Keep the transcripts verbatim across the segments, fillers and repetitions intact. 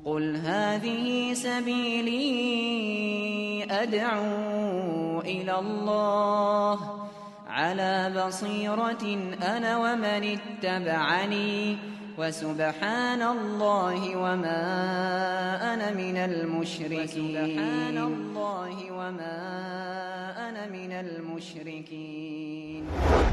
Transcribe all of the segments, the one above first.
قل هذه سبيلي أدعو إلى الله على بصيرة أنا ومن اتبعني وسبحان الله وما أنا من المشركين وسبحان الله وما أنا من المشركين.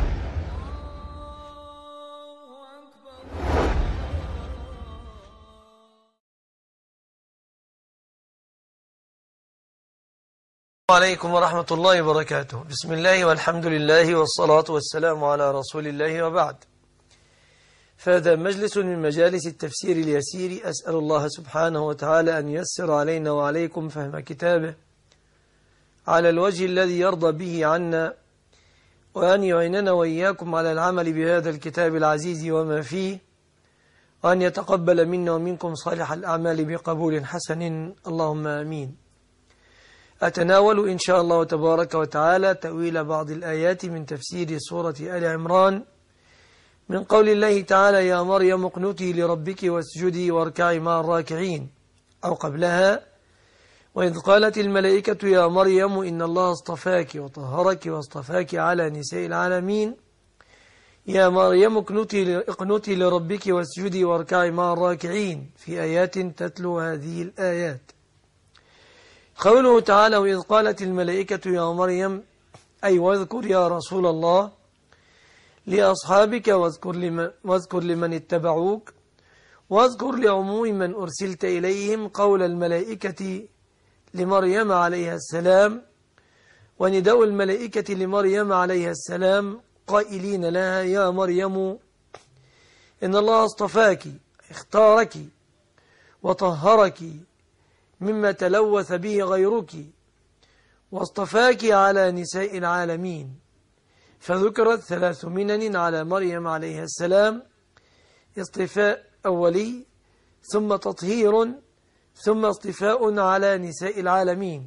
السلام عليكم ورحمة الله وبركاته. بسم الله والحمد لله والصلاة والسلام على رسول الله وبعد. فهذا مجلس من مجالس التفسير اليسير، أسأل الله سبحانه وتعالى أن ييسر علينا وعليكم فهم كتابه على الوجه الذي يرضى به عنا، وأن يعيننا وإياكم على العمل بهذا الكتاب العزيز وما فيه، وأن يتقبل منا ومنكم صالح الأعمال بقبول حسن، اللهم آمين. أتناول إن شاء الله تبارك وتعالى تأويل بعض الآيات من تفسير سورة آل عمران من قول الله تعالى: يا مريم اقنتي لربك واسجدي واركعي مع الراكعين، أو قبلها: وإذ قالت الملائكة يا مريم إن الله اصطفاك وطهرك واصطفاك على نساء العالمين، يا مريم اقنتي لربك واسجدي واركعي مع الراكعين، في آيات تتلو هذه الآيات. قوله تعالى: وإذ قالت الملائكة يا مريم، أي واذكر يا رسول الله لأصحابك واذكر لمن, واذكر لمن اتبعوك، واذكر لعموم من أرسلت إليهم قول الملائكة لمريم عليها السلام، ونداء الملائكة لمريم عليها السلام قائلين لها: يا مريم إن الله اصطفاك اختارك وطهرك مما تلوث به غيرك واصطفاك على نساء العالمين. فذكرت ثلاث منن على مريم عليها السلام: اصطفاء أولي، ثم تطهير، ثم اصطفاء على نساء العالمين.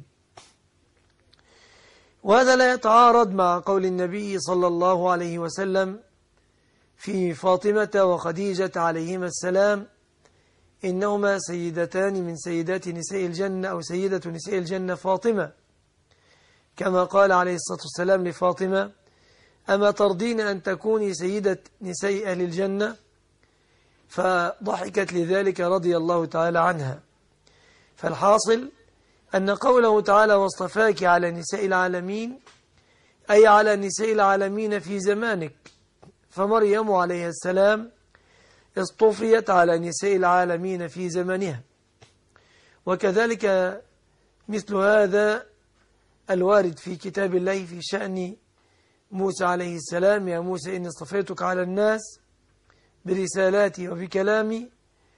وهذا لا يتعارض مع قول النبي صلى الله عليه وسلم في فاطمة وخديجة عليهما السلام: إنهما سيدتان من سيدات نساء الجنة، أو سيدة نساء الجنة فاطمة، كما قال عليه الصلاة والسلام لفاطمة: أما ترضين أن تكوني سيدة نساء أهل الجنة؟ فضحكت لذلك رضي الله تعالى عنها. فالحاصل أن قوله تعالى: واصطفاك على نساء العالمين، أي على نساء العالمين في زمانك، فمريم عليها السلام اصطفيت على نساء العالمين في زمنها. وكذلك مثل هذا الوارد في كتاب الله في شأن موسى عليه السلام: يا موسى إني اصطفيتك على الناس برسالاتي وبكلامي.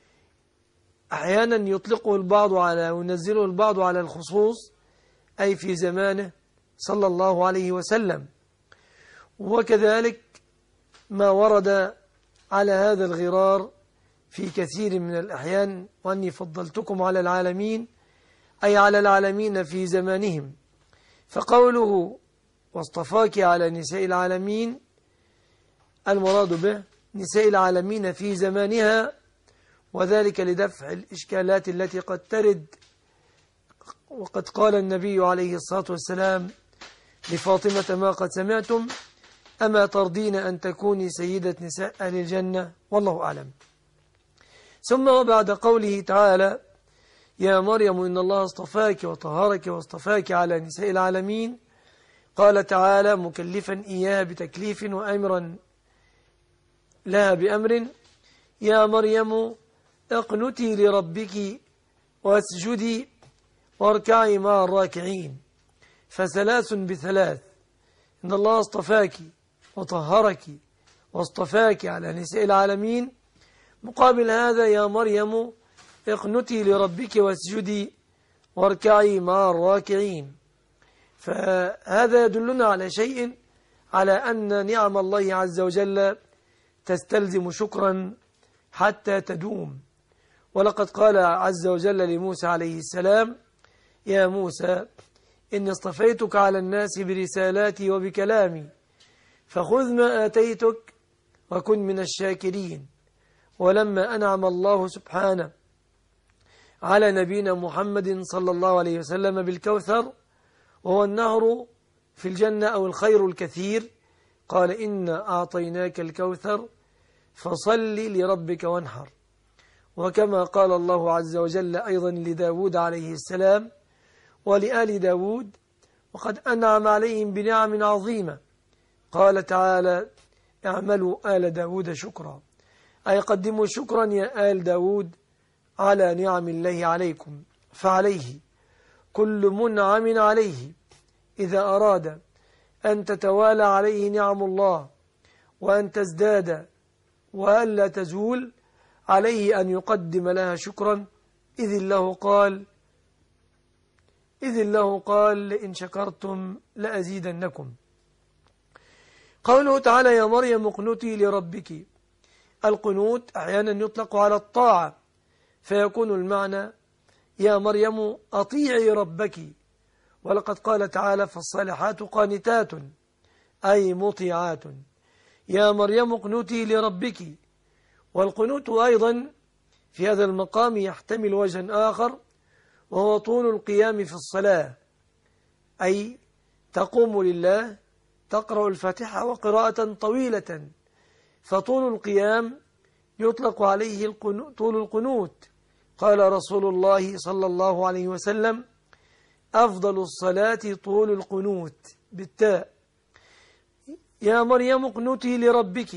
أحيانا يطلقه البعض على وينزله البعض على الخصوص، أي في زمانه صلى الله عليه وسلم. وكذلك ما ورد على هذا الغرار في كثير من الأحيان: وأني فضلتكم على العالمين، أي على العالمين في زمانهم. فقوله واصطفاك على نساء العالمين، المراد به نساء العالمين في زمانها، وذلك لدفع الإشكالات التي قد ترد. وقد قال النبي عليه الصلاة والسلام لفاطمة: ما قد سمعتم، أما ترضين أن تكوني سيدة نساء أهل الجنة؟ والله أعلم. ثم وبعد قوله تعالى: يا مريم إن الله اصطفاك وطهرك واصطفاك على نساء العالمين، قال تعالى مكلفا إياها بتكليف وأمرا لها بأمر: يا مريم اقنتي لربك واسجدي واركعي مع الراكعين. فثلاث بثلاث: إن الله اصطفاك وطهرك واصطفاك على نساء العالمين، مقابل هذا يا مريم اقنتي لربك واسجدي واركعي مع الراكعين. فهذا يدلنا على شيء، على أن نعم الله عز وجل تستلزم شكرا حتى تدوم. ولقد قال عز وجل لموسى عليه السلام: يا موسى إني اصطفيتك على الناس برسالاتي وبكلامي، فخذ ما آتيتك وكن من الشاكرين. ولما أنعم الله سبحانه على نبينا محمد صلى الله عليه وسلم بالكوثر، وهو النهر في الجنة أو الخير الكثير. قال إنا أعطيناك الكوثر فصل لربك وانحر. وكما قال الله عز وجل أيضا لداود عليه السلام ولآل داود وقد أنعم عليهم بنعم عظيمة، قال تعالى اعملوا آل داود شكرا، أي قدموا شكرا يا آل داود على نعم الله عليكم. فعليه كل منعم عليه إذا أراد أن تتوالى عليه نعم الله وأن تزداد وألا تزول، عليه أن يقدم لها شكرا، إذ الله قال إذ الله قال لئن شكرتم لأزيدنكم. قوله تعالى يا مريم اقنتي لربك، القنوت أحيانا يطلق على الطاعة، فيكون المعنى يا مريم أطيعي ربك. ولقد قال تعالى فالصالحات قانتات أي مطيعات. يا مريم اقنتي لربك. والقنوت أيضا في هذا المقام يحتمل وجها آخر، وهو طول القيام في الصلاة، أي تقوم لله تقرأ الفاتحة وقراءة طويلة، فطول القيام يطلق عليه طول القنوت. قال رسول الله صلى الله عليه وسلم أفضل الصلاة طول القنوت بالتاء. يا مريم اقنتي لربك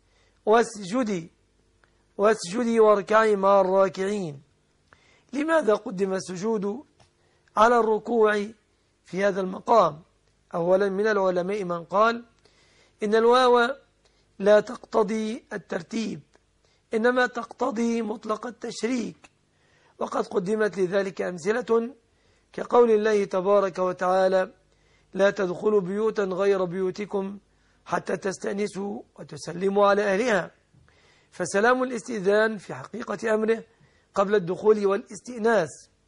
واسجدي واسجدي واركعي مع الراكعين. لماذا قدم السجود على الركوع في هذا المقام؟ أولا من العلماء من قال إن الواو لا تقتضي الترتيب، إنما تقتضي مطلق التشريك، وقد قدمت لذلك أمثلة كقول الله تبارك وتعالى لا تدخلوا بيوتا غير بيوتكم حتى تستأنسوا وتسلموا على أهلها، فسلام الاستئذان في حقيقة أمره قبل الدخول والاستئناس.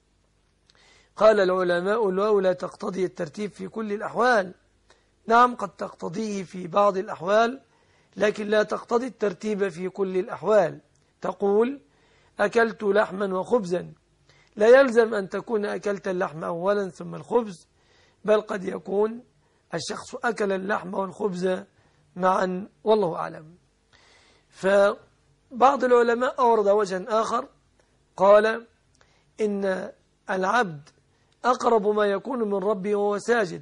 قال العلماء الواو لا تقتضي الترتيب في كل الأحوال، نعم قد تقتضيه في بعض الأحوال لكن لا تقتضي الترتيب في كل الأحوال. تقول أكلت لحما وخبزا، لا يلزم أن تكون أكلت اللحم أولا ثم الخبز، بل قد يكون الشخص أكل اللحم والخبز معا، والله أعلم. فبعض العلماء أورد وجها آخر، قال إن العبد أقرب ما يكون من ربه وهو ساجد،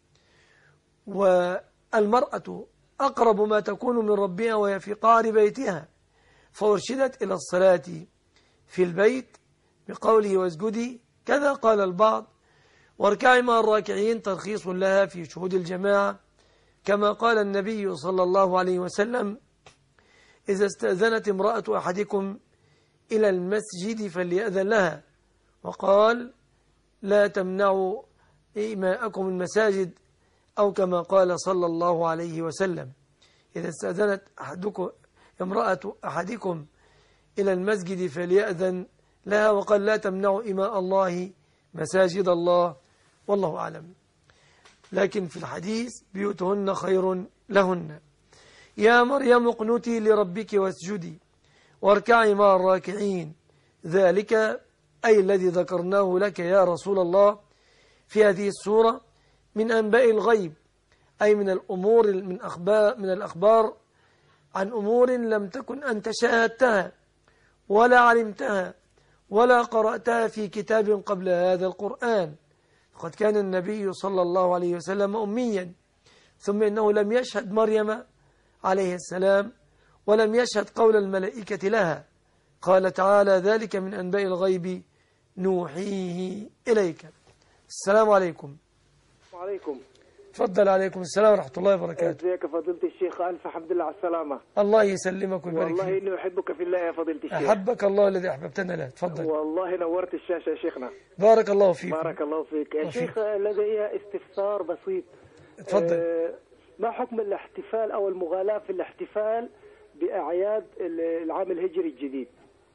والمرأة أقرب ما تكون من ربها وهي في قعر بيتها، فأرشدت إلى الصلاة في البيت بقوله واسجدي. كذا قال البعض واركعي مع الراكعين ترخيص لها في شهود الجماعة، كما قال النبي صلى الله عليه وسلم إذا استأذنت امرأة أحدكم إلى المسجد فليأذن لها، وقال لا تمنعوا إيماءكم المساجد، أو كما قال صلى الله عليه وسلم إذا استأذنت أحدكم امرأة أحدكم إلى المسجد فليأذن لها، وقال لا تمنعوا إماء الله مساجد الله، والله أعلم. لكن في الحديث بيوتهن خير لهن. يا مريم اقنتي لربك واسجدي واركعي مع الراكعين، ذلك أي الذي ذكرناه لك يا رسول الله في هذه السورة من أنباء الغيب، أي من الأمور من أخبار من الأخبار عن أمور لم تكن أنت شاهدتها ولا علمتها ولا قرأتها في كتاب قبل هذا القرآن. قد كان النبي صلى الله عليه وسلم أميا، ثم إنه لم يشهد مريم عليه السلام ولم يشهد قول الملائكة لها. قال تعالى ذلك من أنباء الغيب نوحيه إليك. السلام عليكم. وعليكم. تفضل. عليكم السلام ورحمة الله وبركاته. ازيك فضيلة الشيخ؟ ألف حمد لله على السلامة. الله يسلمك ويبارك فيك. والله إني أحبك في الله يا فضيلة الشيخ. أحبك الله الذي أحببتنا له. تفضل. والله نورت الشاشة يا شيخنا. بارك الله فيك. بارك الله فيك يا شيخ. لدي استفسار بسيط. تفضل. أه ما حكم الاحتفال أو المغالاة في الاحتفال بأعياد العام الهجري الجديد؟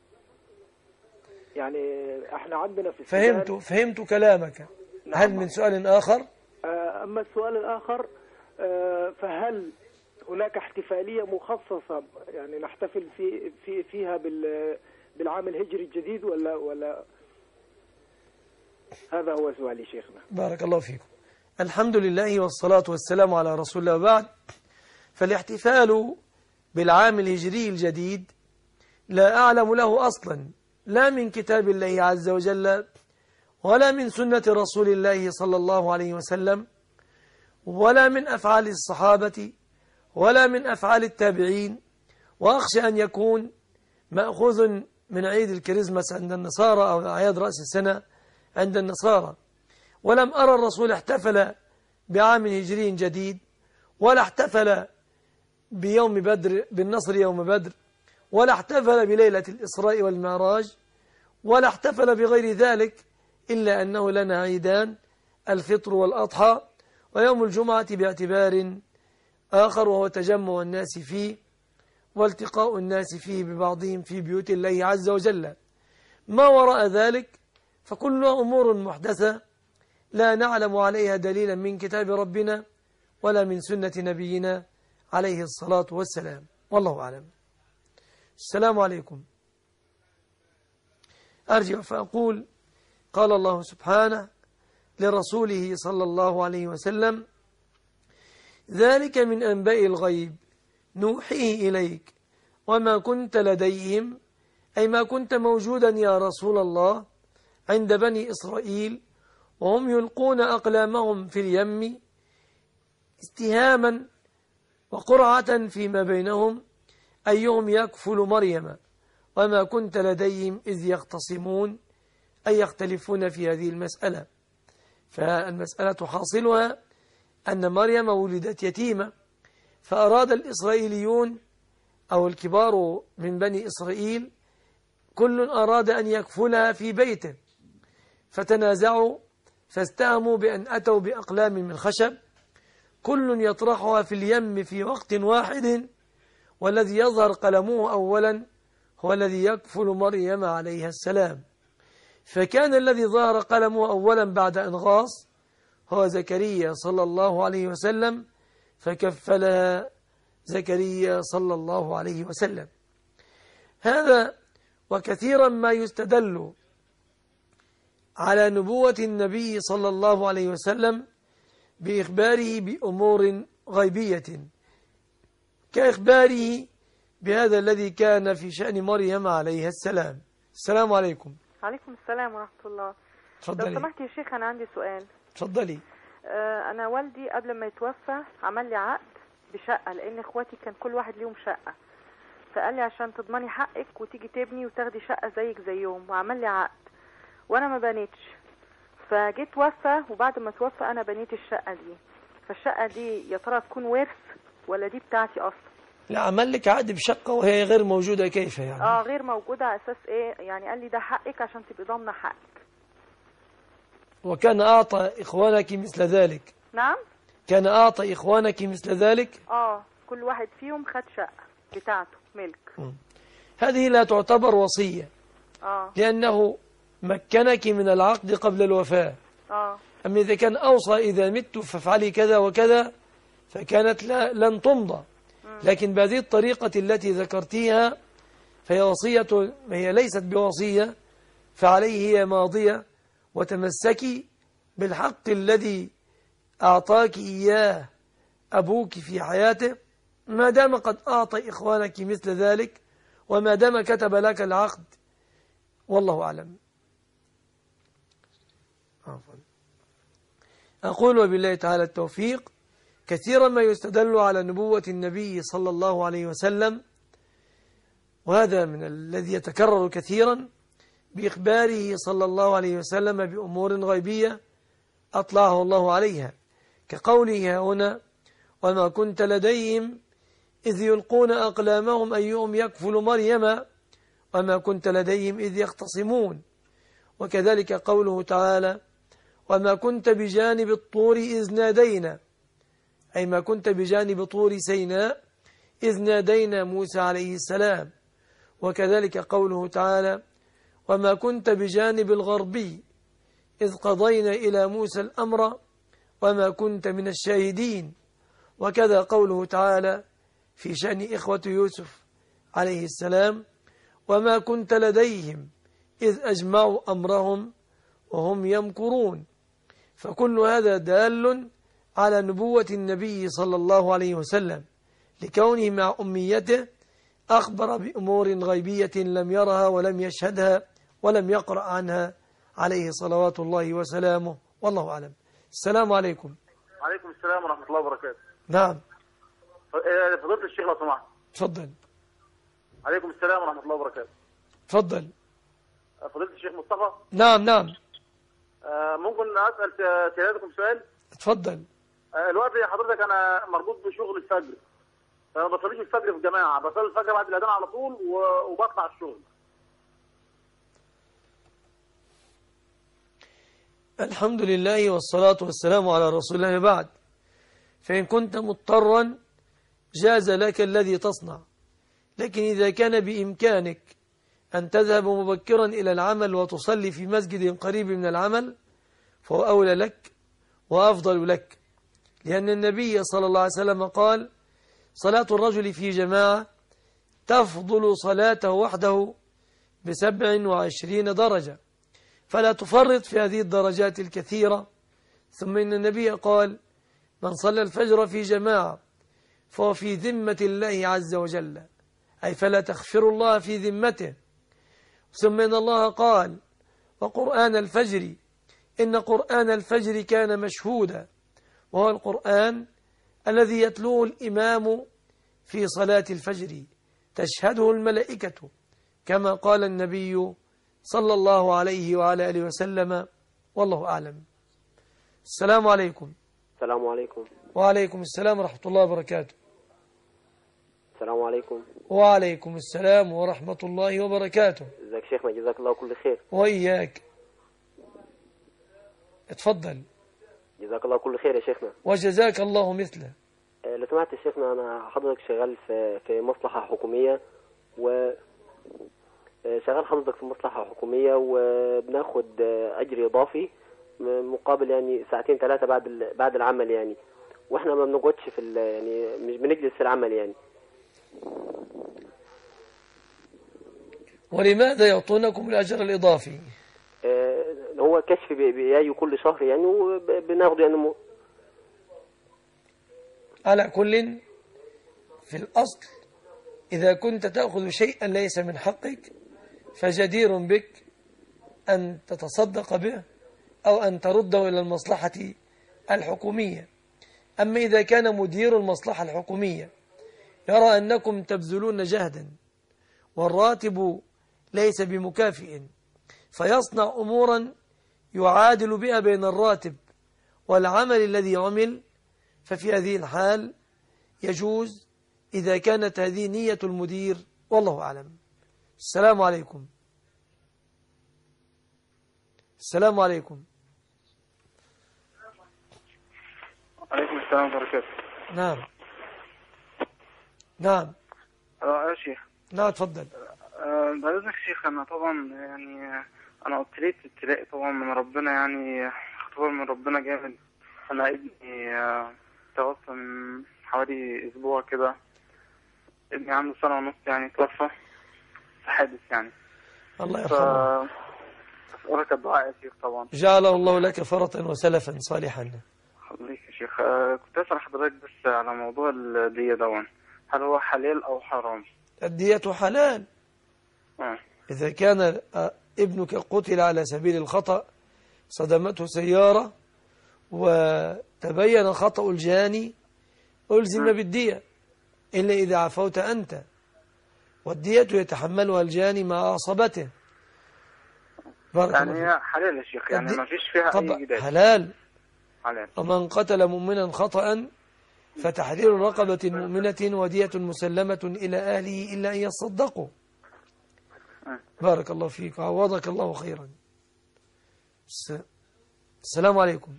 يعني احنا عندنا في السودان. فهمت فهمت كلامك. نعم. هل من سؤال آخر؟ أما السؤال الآخر، فهل هناك احتفالية مخصصة يعني نحتفل في في فيها بالعام الهجري الجديد ولا ولا هذا هو سؤالي شيخنا. بارك الله فيكم. الحمد لله والصلاة والسلام على رسول الله وبعد. فالاحتفال بالعام الهجري الجديد لا أعلم له أصلا لا من كتاب الله عز وجل ولا من سنة رسول الله صلى الله عليه وسلم ولا من أفعال الصحابة ولا من أفعال التابعين، وأخشى أن يكون مأخوذ من عيد الكريسماس عند النصارى أو أعياد رأس السنة عند النصارى. ولم أرى الرسول احتفل بعام هجري جديد ولا احتفل بيوم بدر بالنصر يوم بدر ولا احتفل بليلة الإسراء والمعراج ولا احتفل بغير ذلك، إلا أنه لنا عيدان، الفطر والأضحى، ويوم الجمعة باعتبار آخر وهو تجمع الناس فيه والتقاء الناس فيه ببعضهم في بيوت الله عز وجل. ما وراء ذلك فكلها أمور محدثة لا نعلم عليها دليلا من كتاب ربنا ولا من سنة نبينا عليه الصلاة والسلام، والله أعلم. السلام عليكم. أرجع فأقول قال الله سبحانه لرسوله صلى الله عليه وسلم: ذلك من أنباء الغيب نوحيه إليك وما كنت لديهم، أي ما كنت موجودا يا رسول الله عند بني إسرائيل وهم يلقون أقلامهم في اليم استهاما وقرعة فيما بينهم أيهم يكفل مريم، وما كنت لديهم إذ يختصمون، أي يختلفون في هذه المسألة. فالمسألة حاصلها أن مريم ولدت يتيمة، فأراد الإسرائيليون أو الكبار من بني إسرائيل كل أراد أن يكفلها في بيته، فتنازعوا فاستهموا بأن أتوا بأقلام من خشب كل يطرحها في اليم في وقت واحد، والذي يظهر قلمه أولا هو الذي يكفل مريم عليها السلام. فكان الذي ظهر قلمه أولا بعد أن غاص هو زكريا صلى الله عليه وسلم، فكفلها زكريا صلى الله عليه وسلم. هذا وكثيرا ما يستدل على نبوة النبي صلى الله عليه وسلم بإخباره بأمور غيبية، كإخباره بهذا الذي كان في شأن مريم عليها السلام. السلام عليكم. عليكم السلام ورحمة الله. تفضلي. لو سمحت يا شيخ أنا عندي سؤال. تفضلي. آه أنا والدي قبل ما يتوفى عمل لي عقد بشقة، لأن إخواتي كان كل واحد ليهم شقة، فقال لي عشان تضمني حقك وتيجي تبني وتاخدي شقة زيك زيهم، وعمل لي عقد وأنا ما بنيتش، فجيت توفى وبعد ما توفى أنا بنيت الشقة دي. فالشقة دي يا ترى تكون ورث ولا دي بتاعتي أصلا؟ لا، عمل لك عقد بشقة وهي غير موجودة، كيف يعني؟ اه غير موجودة على أساس إيه؟ يعني قال لي ده حقك عشان تبقي ضامنة حقك. وكان أعطى إخوانك مثل ذلك؟ نعم؟ كان أعطى إخوانك مثل ذلك؟ اه كل واحد فيهم خد شقة بتاعته ملك. م. هذه لا تعتبر وصية، اه لأنه مكنك من العقد قبل الوفاة. اه أما إذا كان أوصى إذا مت فافعلي كذا وكذا فكانت لا لن تمضى، لكن بهذه الطريقة التي ذكرتيها فهي وصية، هي ليست بوصية، فعليه هي ماضية، وتمسكي بالحق الذي أعطاك إياه أبوك في حياته ما دام قد أعطى إخوانك مثل ذلك، وما دام كتب لك العقد، والله أعلم. أقول وبالله تعالى التوفيق. كثيرا ما يستدل على نبوة النبي صلى الله عليه وسلم، وهذا من الذي يتكرر كثيرا، بإخباره صلى الله عليه وسلم بأمور غيبية أطلعه الله عليها، كقوله هنا: وما كنت لديهم إذ يلقون أقلامهم أيهم يكفل مريم وما كنت لديهم إذ يختصمون. وكذلك قوله تعالى: وما كنت بجانب الطور إذ نادينا، أي ما كنت بجانب طور سيناء إذ نادينا موسى عليه السلام. وكذلك قوله تعالى: وما كنت بجانب الغربي إذ قضينا إلى موسى الأمر وما كنت من الشاهدين. وكذا قوله تعالى في شأن إخوة يوسف عليه السلام: وما كنت لديهم إذ أجمعوا أمرهم وهم يمكرون. فكل هذا دال على نبوة النبي صلى الله عليه وسلم، لكونه مع أميته أخبر بأمور غيبية لم يرها ولم يشهدها ولم يقرأ عنها عليه صلوات الله وسلامه، والله أعلم. السلام عليكم. عليكم السلام ورحمة الله وبركاته. نعم. فضيلة الشيخ لو سمحت. تفضل. عليكم السلام ورحمة الله وبركاته. تفضل. فضيلة الشيخ مصطفى. نعم نعم. ممكن أسأل سيادتكم سؤال؟ تفضل. الوقت يا حضرتك أنا مربوط بشغل الفجر، فما بصليش الفجر في الجماعة، بصلي الفجر بعد الأذان على طول وبطلع الشغل. الحمد لله والصلاة والسلام على رسول الله. بعد، فإن كنت مضطرا جاز لك الذي تصنع، لكن إذا كان بإمكانك أن تذهب مبكرا إلى العمل وتصلي في مسجد قريب من العمل فهو أولى لك وأفضل لك، لأن النبي صلى الله عليه وسلم قال: صلاة الرجل في جماعة تفضل صلاته وحده بسبع وعشرين درجة، فلا تفرط في هذه الدرجات الكثيرة. ثم إن النبي قال: من صلى الفجر في جماعة فهو في ذمة الله عز وجل، أي فلا تخفر الله في ذمته. ثم إن الله قال: وقرآن الفجر إن قرآن الفجر كان مشهودا، وهو القرآن الذي يتلوه الإمام في صلاة الفجر تشهده الملائكة، كما قال النبي صلى الله عليه وعلى آله وسلم، والله أعلم. السلام عليكم. السلام عليكم. وعليكم السلام ورحمة الله وبركاته. السلام عليكم. وعليكم السلام ورحمة الله وبركاته. ازيك شيخنا؟ جزاك الله كل خير. وإياك. اتفضل. جزاك الله كل خير يا شيخنا. وجزاك الله مثله. أه لو سمحت يا شيخنا، أنا حضرتك شغال في في مصلحة حكومية، و شغال حضرتك في مصلحة حكومية وبناخد أجر إضافي مقابل يعني ساعتين ثلاثة بعد بعد العمل يعني، وإحنا ما بنقعدش في يعني مش بنجلس في العمل يعني. ولماذا يعطونكم الأجر الإضافي؟ آه هو كشف بيجي كل شهر يعني، وبناخده يعني م... على كل، في الأصل إذا كنت تأخذ شيئا ليس من حقك فجدير بك أن تتصدق به أو أن ترده إلى المصلحة الحكومية. أما إذا كان مدير المصلحة الحكومية يرى أنكم تبذلون جهدا والراتب ليس بمكافئ، فيصنع أمورا يعادل بها بين الراتب والعمل الذي عمل، ففي هذه الحال يجوز إذا كانت هذه نية المدير، والله أعلم. السلام عليكم. السلام عليكم. عليكم السلام ورحمة الله وبركاته. نعم نعم. اه يا شيخ. نعم تفضل. أه بعد إذنك شيخ، أنا طبعا يعني أنا ابتليت ابتلاء طبعا من ربنا، يعني اختبار من ربنا جامد. أنا ابني أه توفى من حوالي أسبوع كده، ابني عنده سنة ونص يعني توفى في حادث يعني. الله يرحمه. أسألك الدعاء يا شيخ طبعا. جعله الله لك فرطا وسلفا صالحا. حضرتك يا شيخ، أه كنت أسأل حضرتك بس على موضوع الدية دون، هل هو حلال أو حرام؟ الدية حلال. أه. إذا كان ابنك قتل على سبيل الخطأ، صدمته سيارة وتبين خطأ الجاني، ألزم بالدية إلا إذا عفوت أنت، والدية يتحملها الجاني مع عصبته. يعني هي حلال يا شيخ، يعني ما فيش فيها أي جدال. حلال. حلال. ومن قتل مؤمنا خطأ فتحرير رقبة مؤمنة ودية مسلمة إلى أهله إلا أن يصدقوا. بارك الله فيك وعوضك الله خيرا. السلام عليكم.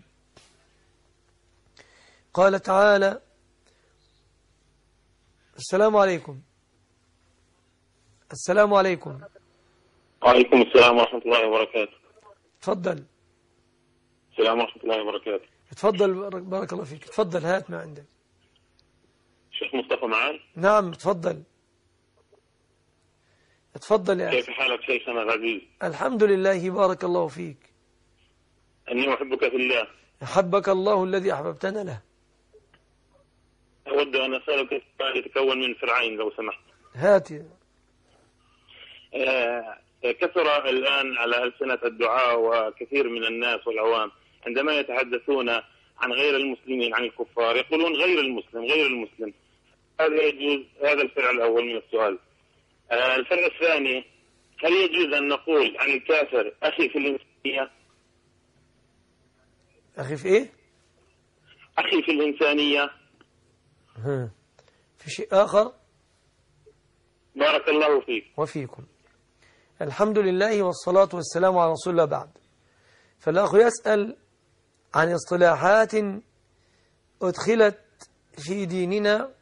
قال تعالى: السلام عليكم. السلام عليكم. وعليكم السلام ورحمة الله وبركاته. تفضل. السلام ورحمة الله وبركاته. تفضل بارك الله فيك. تفضل هات ما عندك. شيخ مصطفى معان؟ نعم تفضل. تفضل يا أخي. كيف حالك شيخنا العزيز؟ الحمد لله بارك الله فيك. أني أحبك في الله. أحبك الله الذي أحببتنا له. أود أن أسألك سؤال يتكون من فرعين لو سمحت. هاتي. آه كثر الآن على ألسنة الدعاء وكثير من الناس والعوام عندما يتحدثون عن غير المسلمين، عن الكفار، يقولون غير المسلم غير المسلم. هذا يجوز؟ هذا الفرع الأول من السؤال. آه الفرع الثاني، هل يجوز أن نقول عن الكافر أخي في الإنسانية؟ أخي في إيه؟ أخي في الإنسانية. ها. في شيء آخر؟ بارك الله فيك. وفيكم. الحمد لله والصلاة والسلام على رسول الله بعد. فالأخ يسأل عن اصطلاحات أدخلت في ديننا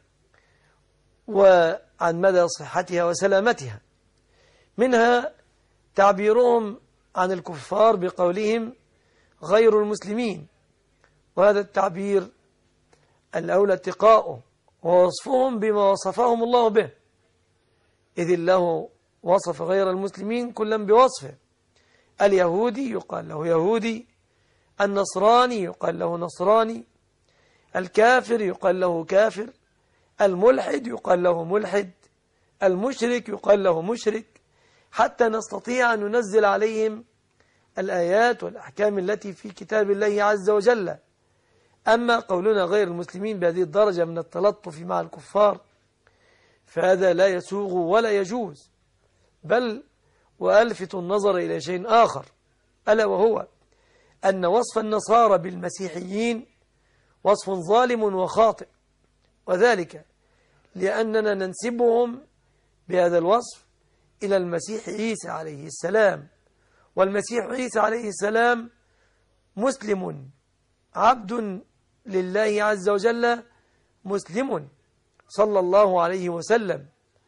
وعن مدى صحتها وسلامتها، منها تعبيرهم عن الكفار بقولهم غير المسلمين، وهذا التعبير الأولى اتقاؤه ووصفهم بما وصفهم الله به، إذ الله وصف غير المسلمين كلا بوصفه. اليهودي يقال له يهودي، النصراني يقال له نصراني، الكافر يقال له كافر، الملحد يقال له ملحد، المشرك يقال له مشرك، حتى نستطيع أن ننزل عليهم الآيات والأحكام التي في كتاب الله عز وجل. أما قولنا غير المسلمين بهذه الدرجة من التلطف مع الكفار فهذا لا يسوغ ولا يجوز، بل وألفت النظر إلى شيء آخر، ألا وهو أن وصف النصارى بالمسيحيين وصف ظالم وخاطئ، وذلك لأننا ننسبهم بهذا الوصف إلى المسيح عيسى عليه السلام، والمسيح عيسى عليه السلام مسلم عبد لله عز وجل، مسلم صلى الله عليه وسلم.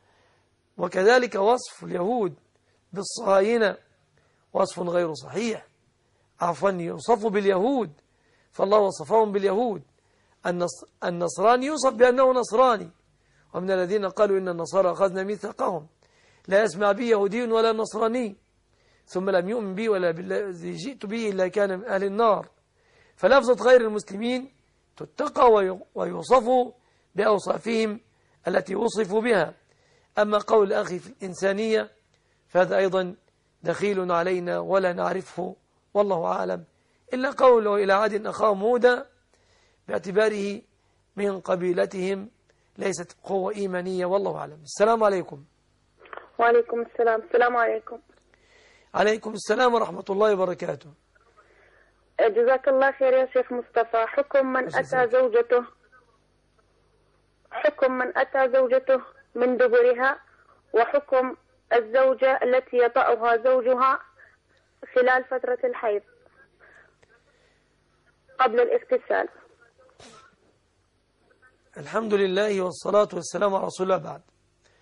وكذلك وصف اليهود بالصهاينة وصف غير صحيح، عفوا يوصف باليهود فالله وصفهم باليهود. النصراني يوصف بأنه نصراني، ومن الذين قالوا إن النصارى أخذنا ميثاقهم لا يسمع بي يهودي ولا نصراني ثم لم يؤمن بي ولا بالذي جئت به إلا كان من أهل النار. فلفظة غير المسلمين تتقى ويوصفوا بأوصافهم التي وصفوا بها. أما قول أخي في الإنسانية فهذا أيضا دخيل علينا ولا نعرفه والله أعلم، إلا قوله إلى عاد أخاهم هودا باعتباره من قبيلتهم ليست قوة إيمانية والله أعلم. السلام عليكم. وعليكم السلام. السلام عليكم. عليكم السلام ورحمة الله وبركاته. جزاك الله خير يا شيخ مصطفى. حكم من أتى زوجته حكم من أتى زوجته من دبرها، وحكم الزوجة التي يطأها زوجها خلال فترة الحيض قبل الاغتسال. الحمد لله والصلاة والسلام على رسول الله بعد.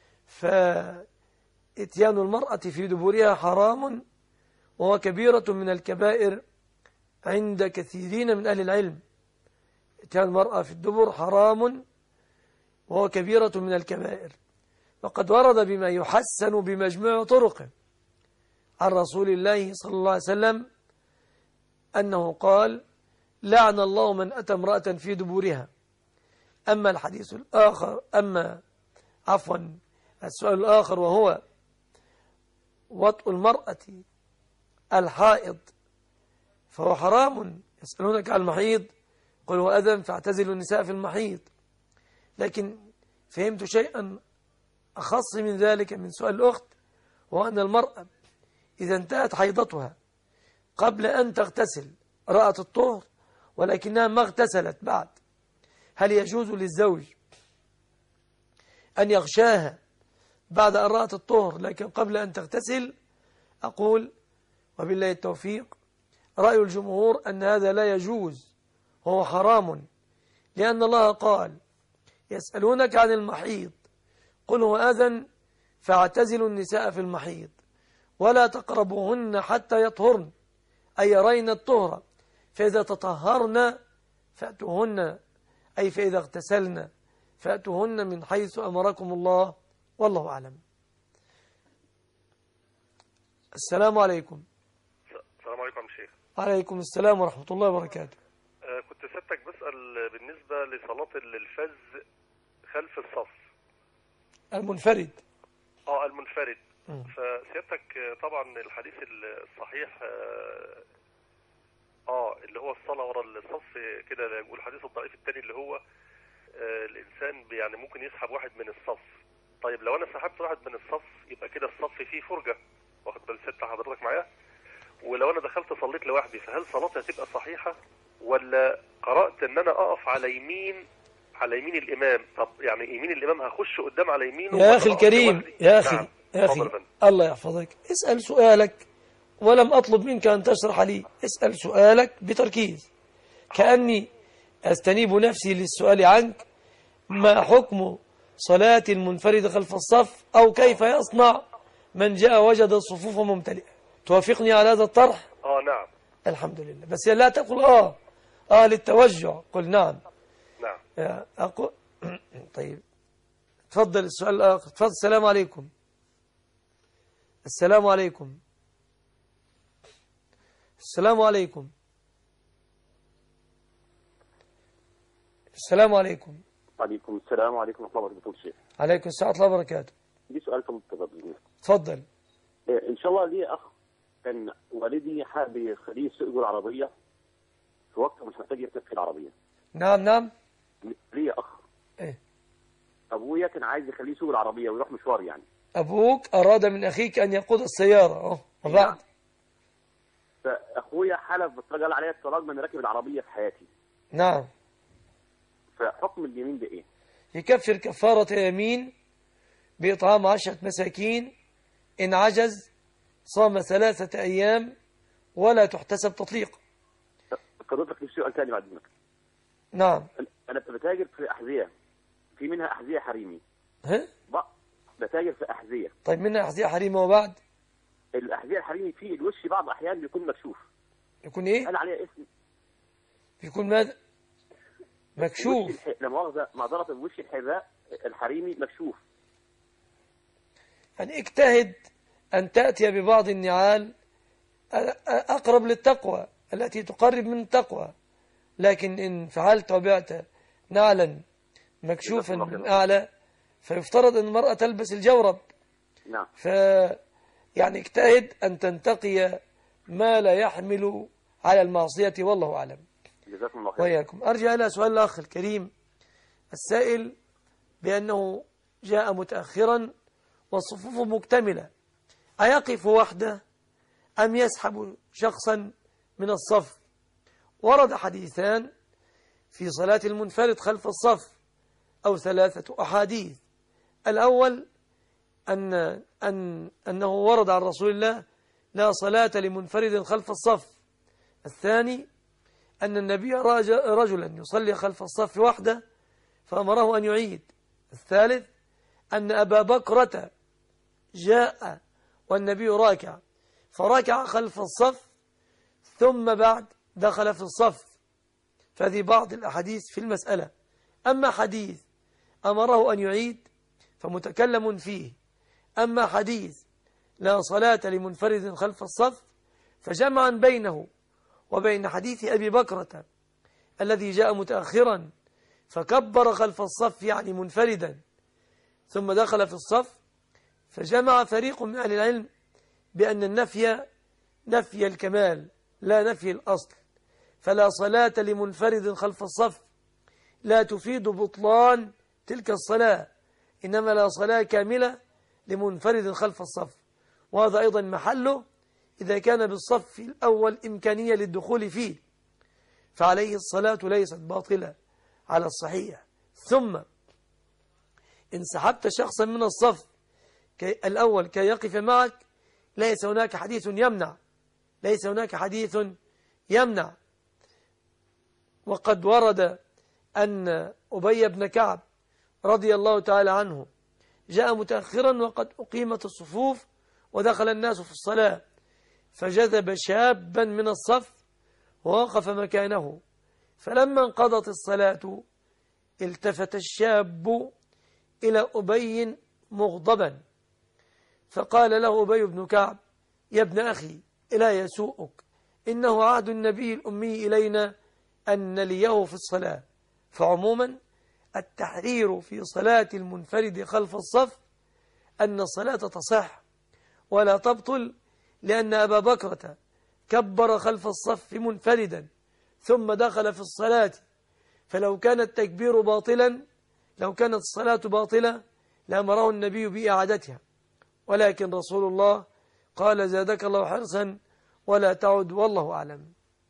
فإتيان المرأة في دبرها حرام، وهو كبيرة من الكبائر عند كثيرين من أهل العلم. إتيان المرأة في الدبر حرام وهو كبيرة من الكبائر، وقد ورد بما يحسن بمجموع طرقه عن رسول الله صلى الله عليه وسلم أنه قال: لعن الله من أتى امرأة في دبورها. أما الحديث الآخر أما عفوا السؤال الآخر وهو وطء المرأة الحائض فهو حرام. يسألونك عن المحيض قل هو أذى فاعتزلوا النساء في المحيض. لكن فهمت شيئا أخص من ذلك من سؤال الأخت، وهو أن المرأة إذا انتهت حيضتها قبل أن تغتسل رأت الطهر ولكنها ما اغتسلت بعد، هل يجوز للزوج أن يغشاها بعد أن رأت الطهر لكن قبل أن تغتسل؟ أقول وبالله التوفيق رأي الجمهور أن هذا لا يجوز وهو حرام، لأن الله قال: يسألونك عن المحيض قل هو أذى فاعتزلوا النساء في المحيض ولا تقربوهن حتى يطهرن، أي يرين الطهر، فإذا تطهرن فأتوهن، أي فإذا اغتسلن فأتوهن من حيث أمركم الله والله أعلم. السلام عليكم. السلام عليكم يا شيخ. عليكم السلام ورحمة الله وبركاته. آه كنت سيادتك بسأل بالنسبة لصلاة الفز خلف الصف المنفرد. اه المنفرد. م. فسيادتك طبعا الحديث الصحيح اه, آه اللي هو الصلاة ورا الصف كده، والحديث الضعيف الثاني اللي هو آه الإنسان يعني ممكن يسحب واحد من الصف. طيب لو أنا سحبت واحد من الصف يبقى كده الصف فيه فرجة، واخد بال ست حضرتك معايا؟ ولو انا دخلت صليت لوحدي فهل صلاتي هتبقى صحيحة، ولا قرأت ان انا اقف على يمين على يمين الامام؟ طب يعني يمين الامام هخش قدام على يمينه يا اخي الكريم يا اخي. نعم. يا اخي الله يحفظك، اسأل سؤالك ولم اطلب منك ان تشرح لي، اسأل سؤالك بتركيز كأني استنيب نفسي للسؤال عنك. ما حكم صلاة المنفرد خلف الصف، او كيف يصنع من جاء وجد الصفوف ممتلئة؟ توافقني على هذا الطرح؟ اه نعم. الحمد لله. بس لا تقل اه اه للتوجع، قل نعم. نعم. أقول طيب تفضل السؤال الآخر. تفضل. السلام عليكم. السلام عليكم. السلام عليكم. السلام عليكم. وعليكم السلام وعليكم ورحمة الله وبركاته الشيخ. عليكم السلام ورحمة الله وبركاته. دي سؤال في المتفضل. تفضل. إن شاء الله لي أخ كان والدي حابب يخليه يسوق العربية في وقت مش محتاج يركب في العربية. نعم نعم. لي أخ. إيه؟ أبويا كان عايز يخليه يسوق العربية ويروح مشوار يعني. أبوك أراد من أخيك أن يقود السيارة أه وبعد. نعم. فأخويا حلف قال عليا الطلاق من راكب العربية في حياتي. نعم. فحكم اليمين ده إيه؟ يكفر كفارة يمين بإطعام عشرة مساكين، إن عجز صام ثلاثة أيام ولا تحتسب تطليق. قدرتك لي سؤال ثاني بعد منك. نعم. أنا بتاجر في أحذية، في منها أحذية حريمي. ها؟ بتاجر في أحذية. طيب منها أحذية حريمي وبعد؟ الأحذية الحريمي فيه الوش بعض الأحيان بيكون مكشوف. يكون إيه؟ قال عليها اسم. بيكون ماذا؟ مكشوف. الح... لما مؤاخذة معذرة وش الحذاء الحريمي مكشوف. يعني اجتهد أن تأتي ببعض النعال أقرب للتقوى التي تقرب من التقوى، لكن إن فعلت وبعت نعلا مكشوفا من أعلى فيفترض أن المرأة تلبس الجورب. نعم. ف يعني اجتهد أن تنتقي ما لا يحمل على المعصية، والله أعلم. جزاكم الله خير. وإياكم. أرجع إلى سؤال الأخ الكريم السائل بأنه جاء متأخرا والصفوف مكتملة، أيقف وحده أم يسحب شخصا من الصف؟ ورد حديثان في صلاة المنفرد خلف الصف أو ثلاثة أحاديث. الأول أن أن أنه ورد عن رسول الله لا صلاة لمنفرد خلف الصف. الثاني أن النبي رجلا يصلي خلف الصف وحده فأمره أن يعيد. الثالث أن أبا بكرة جاء والنبي راكع فركع خلف الصف ثم بعد دخل في الصف. فهذه بعض الأحاديث في المسألة. أما حديث أمره أن يعيد فمتكلم فيه، أما حديث لا صلاة لمنفرد خلف الصف فجمعا بينه وبين حديث أبي بكرة الذي جاء متأخرا فكبر خلف الصف يعني منفردا ثم دخل في الصف، فجمع فريق من أهل العلم بأن النفي نفي الكمال لا نفي الأصل، فلا صلاة لمنفرد خلف الصف لا تفيد بطلان تلك الصلاة، إنما لا صلاة كاملة لمنفرد خلف الصف. وهذا أيضا محله إذا كان بالصف الأول إمكانية للدخول فيه فعليه الصلاة ليست باطلة على الصحيح. ثم إن سحبت شخصا من الصف كي الأول كي يقف معك ليس هناك حديث يمنع ليس هناك حديث يمنع وقد ورد أن أبي بن كعب رضي الله تعالى عنه جاء متأخرا وقد أقيمت الصفوف ودخل الناس في الصلاة فجذب شابا من الصف ووقف مكانه، فلما انقضت الصلاة التفت الشاب إلى أبي مغضبا فقال له أبي بن كعب يا ابن أخي لا يسوءك إنه عهد النبي الأمي إلينا أن نليه في الصلاة. فعموما التحرير في صلاة المنفرد خلف الصف أن الصلاة تصح ولا تبطل، لأن أبا بكرة كبر خلف الصف منفردا ثم دخل في الصلاة، فلو كان التكبير باطلا لو كانت الصلاة باطلة لأمره النبي بإعادتها، ولكن رسول الله قال زادك الله حرصا ولا تعد، والله أعلم.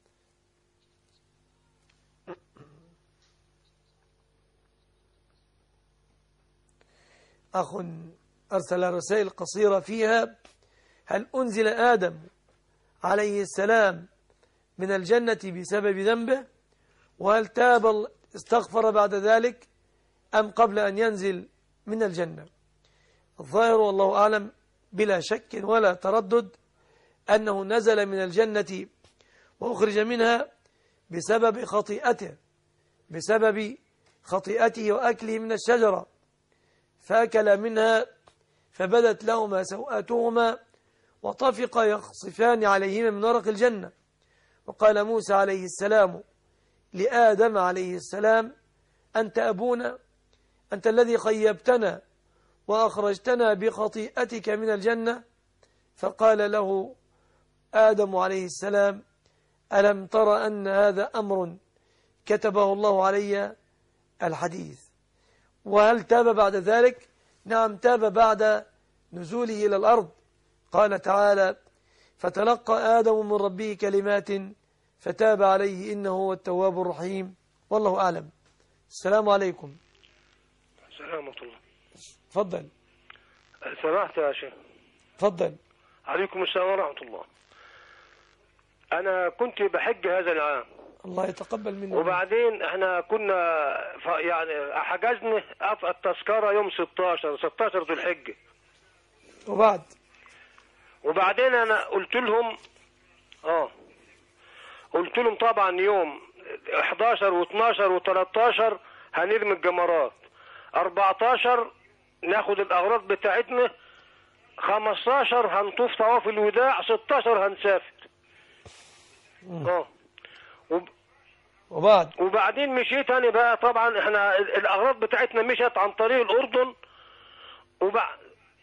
أخ أرسل رسائل قصيرة فيها: هل أنزل آدم عليه السلام من الجنة بسبب ذنبه؟ وهل تاب استغفر بعد ذلك أم قبل أن ينزل من الجنة؟ الظاهر والله أعلم بلا شك ولا تردد أنه نزل من الجنة وأخرج منها بسبب خطيئته بسبب خطيئته وأكله من الشجرة، فأكل منها فبدت لهما سوءاتهما وطفقا يخصفان عليهما من ورق الجنة. وقال موسى عليه السلام لآدم عليه السلام: أنت أبونا، أنت الذي خيبتنا وأخرجتنا بخطيئتك من الجنة. فقال له آدم عليه السلام: ألم تر أن هذا أمر كتبه الله علي؟ الحديث. وهل تاب بعد ذلك؟ نعم، تاب بعد نزوله إلى الأرض. قال تعالى: فتلقى آدم من ربه كلمات فتاب عليه إنه هو التواب الرحيم، والله أعلم. السلام عليكم. السلام ورحمة الله. تفضل. سمحت يا شيخ. تفضل. عليكم السلام ورحمة الله. أنا كنت بحج هذا العام. الله يتقبل منا. وبعدين احنا كنا يعني حجزنا التذكرة يوم ستاشر ستاشر ذو الحجة. وبعد وبعدين انا قلت لهم اه قلت لهم طبعا يوم احداشر واتناشر وتلتاشر هنرمي الجمرات، اربعتاشر ناخد الاغراض بتاعتنا، خمستاشر هنطوف طواف الوداع، ستاشر هنسافر. اه وب... وبعد وبعدين مشيت انا بقى. طبعا احنا الاغراض بتاعتنا مشت عن طريق الاردن، وبعد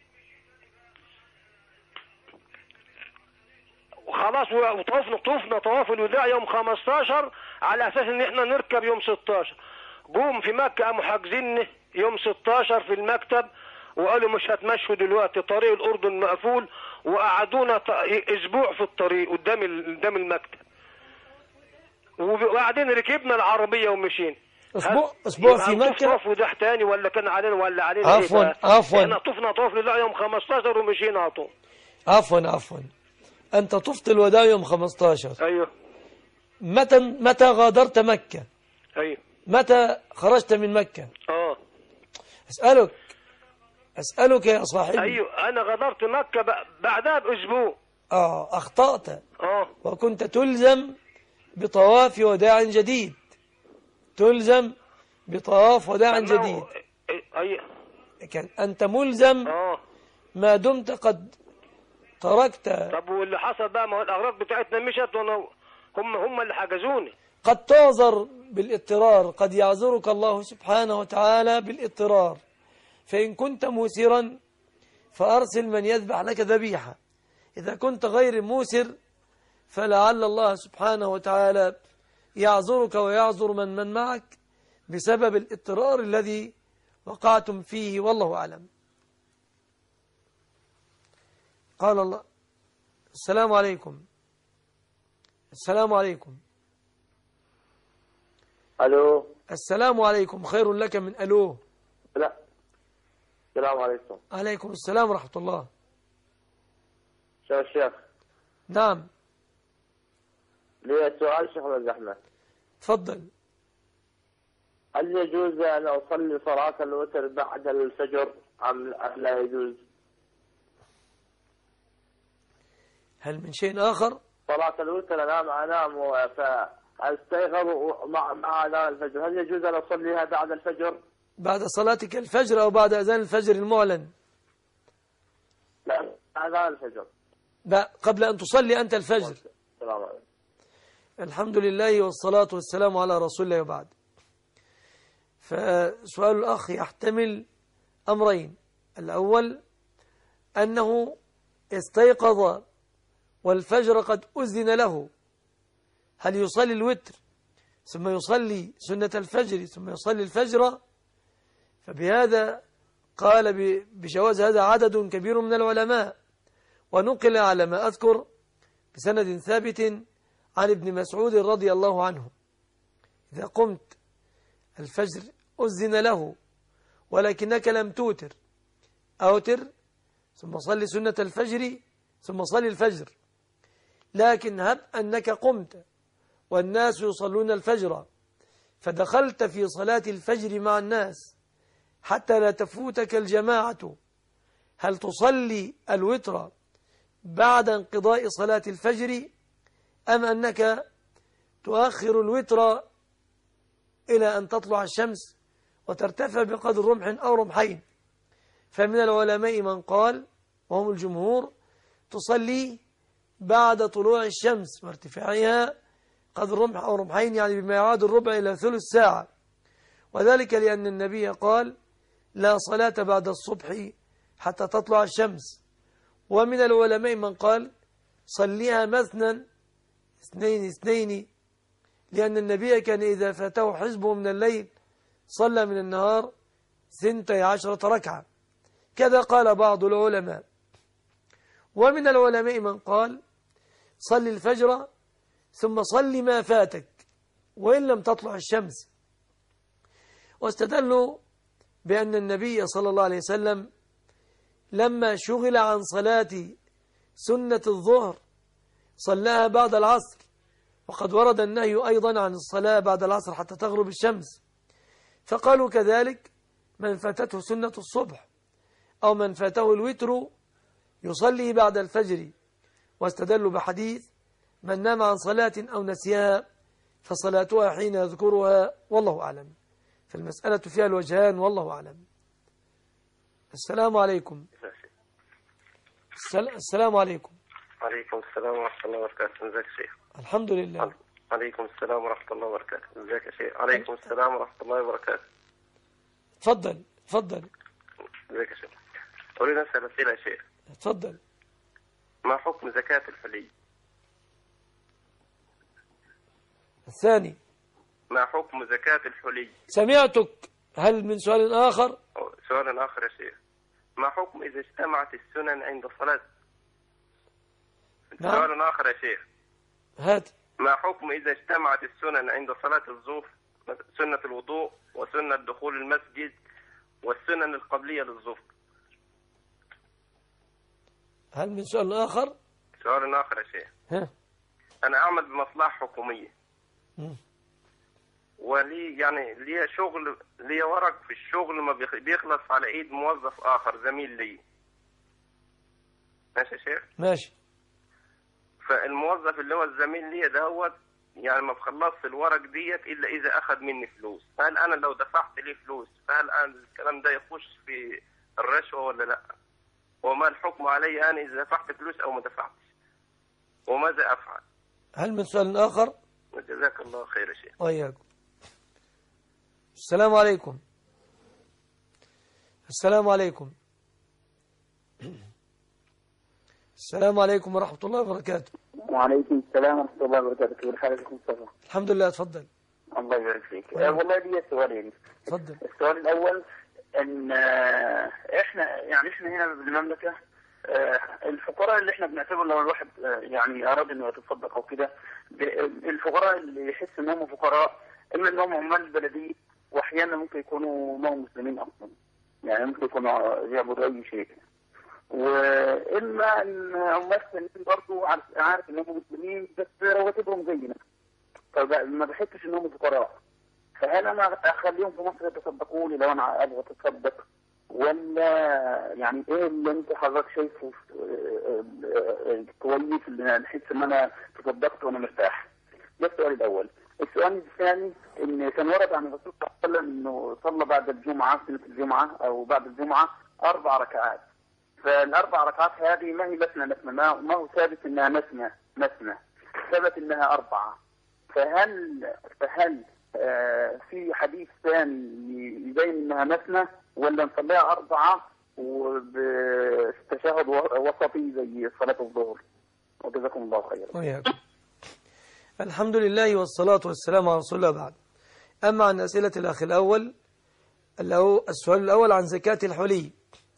وخلاص وطوفنا طوفنا طواف الوداع يوم خمستاشر على اساس ان احنا نركب يوم ستاشر. جم في مكه قاموا حاجزين يوم ستاشر في المكتب وقالوا مش هتمشوا دلوقتي، طريق الاردن مقفول، وقعدونا اسبوع في الطريق قدام قدام المكتب. وبعدين ركبنا العربيه ومشينا. اسبوع اسبوع في مكه. طواف وداع تاني ولا كان علينا ولا علينا؟ عفوا إيه عفوا احنا طفنا طواف الوداع يوم خمستاشر ومشينا على طول. عفوا عفوا أنت طفت الوداع يوم خمستاشر. أيوه. متى متى غادرت مكة؟ أيوه. متى خرجت من مكة؟ اه أسألك أسألك يا صاحبي. أيوه أنا غادرت مكة بعدها بأسبوع. آه أخطأت. اه وكنت تلزم بطواف وداع جديد، تلزم بطواف وداع جديد. أيوه. لكن أنت ملزم اه ما دمت قد تركت. طب واللي حصل بقى؟ ما هو الأغراض بتاعتنا مشت وانا هم هم اللي حجزوني. قد تعذر بالاضطرار، قد يعذرك الله سبحانه وتعالى بالاضطرار. فإن كنت موسرا فأرسل من يذبح لك ذبيحة، إذا كنت غير موسر فلعل الله سبحانه وتعالى يعذرك ويعذر من من معك بسبب الاضطرار الذي وقعتم فيه، والله أعلم. قال الله: السلام عليكم. السلام عليكم. الو. السلام عليكم. خير لك من الو. لا. السلام عليكم. عليكم السلام ورحمة الله. شو الشيخ؟ نعم. لي سؤال شيخ الزحمة. تفضل. هل يجوز أن أصلي صلاة الوتر بعد الفجر أم لا يجوز؟ هل من شيء آخر؟ صلاة الوتر أنام أنام فأستيقظ مع مع أذان الفجر، هل يجوز أن أصليها بعد الفجر؟ بعد صلاتك الفجر أو بعد أذان الفجر المعلن؟ لا، أذان الفجر. لا، قبل أن تصلي أنت الفجر. السلام عليكم. الحمد لله والصلاة والسلام على رسول الله وبعد. فسؤال الأخ يحتمل أمرين. الأول أنه استيقظ والفجر قد أذن له، هل يصلي الوتر ثم يصلي سنة الفجر ثم يصلي الفجر؟ فبهذا قال بجواز هذا عدد كبير من العلماء، ونقل على ما أذكر بسند ثابت عن ابن مسعود رضي الله عنه: إذا قمت الفجر أذن له ولكنك لم توتر، أوتر ثم صلي سنة الفجر ثم صلي الفجر. لكن هب أنك قمت والناس يصلون الفجر فدخلت في صلاة الفجر مع الناس حتى لا تفوتك الجماعة، هل تصلي الوتر بعد انقضاء صلاة الفجر أم أنك تؤخر الوتر إلى أن تطلع الشمس وترتفع بقدر رمح أو رمحين؟ فمن العلماء من قال وهم الجمهور تصلي بعد طلوع الشمس وارتفاعها قدر رمح أو رمحين، يعني بما يعاد الربع إلى ثلث ساعة، وذلك لأن النبي قال: لا صلاة بعد الصبح حتى تطلع الشمس. ومن العلماء من قال: صليها مثنى اثنين اثنين، لأن النبي كان إذا فاته حزبه من الليل صلى من النهار ثنتي عشرة ركعة، كذا قال بعض العلماء. ومن العلماء من قال: صلي الفجر ثم صلي ما فاتك وإن لم تطلع الشمس، واستدلوا بأن النبي صلى الله عليه وسلم لما شغل عن صلاة سنة الظهر صلاها بعد العصر، وقد ورد النهي أيضا عن الصلاة بعد العصر حتى تغرب الشمس، فقالوا كذلك من فاتته سنة الصبح أو من فاته الوتر يصلي بعد الفجر، واستدلوا بحديث من نام عن صلاة أو نسيها فصلاتها حين يذكرها، والله أعلم. فالمسألة فيها الوجهان والله أعلم. السلام عليكم. السلام عليكم. عليكم السلام ورحمة الله وبركاته. ازيك يا شيخ؟ الحمد لله. عليكم السلام ورحمة الله وبركاته. ازيك يا شيخ؟ عليكم السلام ورحمة الله وبركاته. تفضل تفضل. ازيك يا شيخ؟ أريد أن أسأل أسئلة يا شيخ. تفضل. ما حكم زكاة الحلي؟ الثاني: ما حكم زكاة الحلي؟ سمعتك. هل من سؤال آخر؟ سؤال آخر يا شيخ: ما حكم إذا اجتمعت السنن عند صلاة؟ نعم. سؤال آخر يا شيخ: هات. ما حكم إذا اجتمعت السنن عند صلاة الظهر، سنة الوضوء وسنة دخول المسجد والسنن القبلية للظهر؟ هل من سؤال آخر؟ سؤال آخر يا شيخ: ها. أنا أعمل بمصلحة حكومية م. ولي يعني لي شغل، لي ورق في الشغل ما بيخلص على ايد موظف اخر زميل لي. ماشي يا شيخ؟ ماشي. فالموظف اللي هو الزميل لي دهوت يعني ما بخلصش الورق ديت الا اذا اخذ مني فلوس، فهل انا لو دفعت لي فلوس فهل انا الكلام ده يخش في الرشوه ولا لا؟ وما الحكم علي انا اذا دفعت فلوس او ما دفعتش؟ وماذا افعل؟ هل من سؤال آخر؟ جزاك الله خير يا شيخ. وإياكم. السلام عليكم. السلام عليكم. السلام عليكم ورحمة الله وبركاته. وعليكم السلام ورحمة الله وبركاته. كيف حالك مصطفى؟ الحمد لله. تفضل. الله يبارك فيك. والله لي سؤالين. تفضل. السؤال الأول ان احنا يعني احنا هنا بالمملكة الفقراء اللي احنا بنعتبر لو الواحد يعني اراد انه يتصدق او كده، الفقراء اللي يحس انهم فقراء اما انهم عمال البلديه واحيانا ممكن يكونوا ما هم مسلمين اصلا، يعني ممكن يكونوا يعبدوا اي شيء، واما ان عمال السنين برضه عارف انهم مسلمين بس رواتبهم زينا، فما بحسش انهم فقراء، فهل انا اخليهم في مصر يتصدقوا لي لو انا ابغى اتصدق، ولا يعني ايه اللي انت حضرتك شايفه كويس اللي نحس ان انا تصدقت وانا مرتاح؟ ده السؤال الاول. السؤال الثاني ان كان ورد عن الرسول صلى الله عليه وسلم انه صلى بعد الجمعه سنه الجمعه او بعد الجمعه اربع ركعات، فالاربع ركعات هذه ما هي مثنى مثنى، ما هو ثابت انها مثنى مثنى، ثبت انها اربعه، فهل فهل آه في حديث ثاني يبين انها مثنى ولا نصليها اربعه وبتشهد وسطي زي صلاه الظهر؟ وجزاكم الله خيرا. وياكم. الحمد لله والصلاة والسلام على رسول الله بعد. أما عن أسئلة الأخ الأول، السؤال الأول عن زكاة الحلي.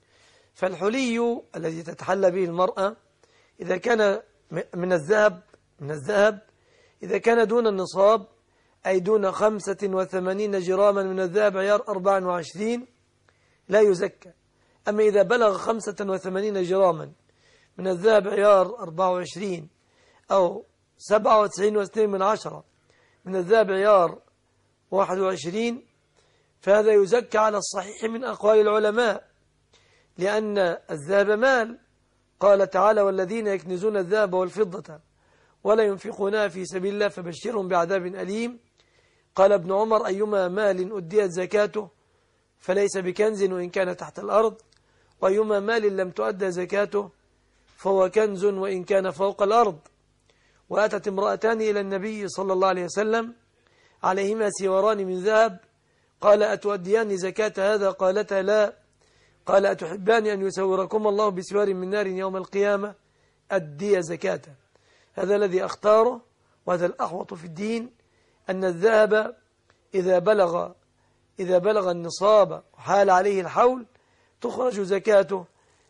فالحلي الذي تتحلى به المرأة إذا كان من الذهب من الذهب إذا كان دون النصاب، أي دون خمسة وثمانين جراما من الذهب عيار أربعة وعشرين، لا يزكى. أما إذا بلغ خمسة وثمانين جراما من الذهب عيار أربعة وعشرين أو سبعة وتسعين واثنين من عشرة من الذهب عيار واحد وعشرين، فهذا يزكى على الصحيح من أقوال العلماء، لأن الذهب مال. قال تعالى: والذين يكنزون الذهب والفضة ولا ينفقونها في سبيل الله فبشرهم بعذاب أليم. قال ابن عمر: أيما مال أديت زكاته فليس بكنز وإن كان تحت الأرض، وأيما مال لم تؤدى زكاته فهو كنز وإن كان فوق الأرض. وأتت امرأتان إلى النبي صلى الله عليه وسلم عليهما سواران من ذهب، قال: أتؤديان زكاة هذا؟ قالتا: لا. قال: أتحبان أن يسوركم الله بسوار من نار يوم القيامة؟ أدي زكاته. هذا الذي أختاره، وهذا الأحوط في الدين، أن الذهب إذا بلغ إذا بلغ النصاب وحال عليه الحول تخرج زكاته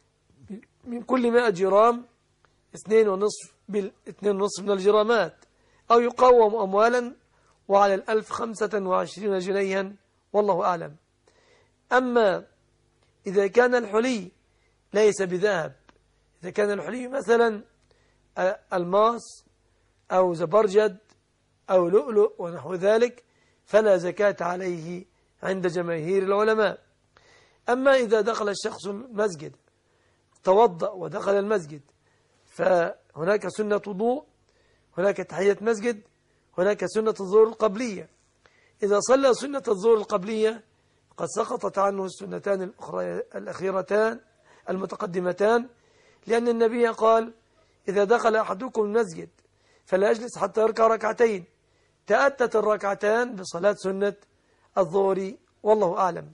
من كل مائة جرام اثنين ونصف بالاثنين ونصف من الجرامات، أو يقوم أموالا، وعلى الألف خمسة وعشرين جنيها، والله أعلم. أما إذا كان الحلي ليس بذهب، إذا كان الحلي مثلا الماس أو زبرجد أو لؤلؤ ونحو ذلك، فلا زكاة عليه عند جماهير العلماء. أما إذا دخل الشخص المسجد، توضأ ودخل المسجد، فهناك سنة وضوء، هناك تحية مسجد، هناك سنة الظهر القبلية. إذا صلى سنة الظهر القبلية قد سقطت عنه السنتان الأخيرتان المتقدمتان، لأن النبي قال: إذا دخل أحدكم المسجد فلا يجلس حتى يركع ركعتين، تأتت الركعتان بصلاة سنة الظهر، والله أعلم.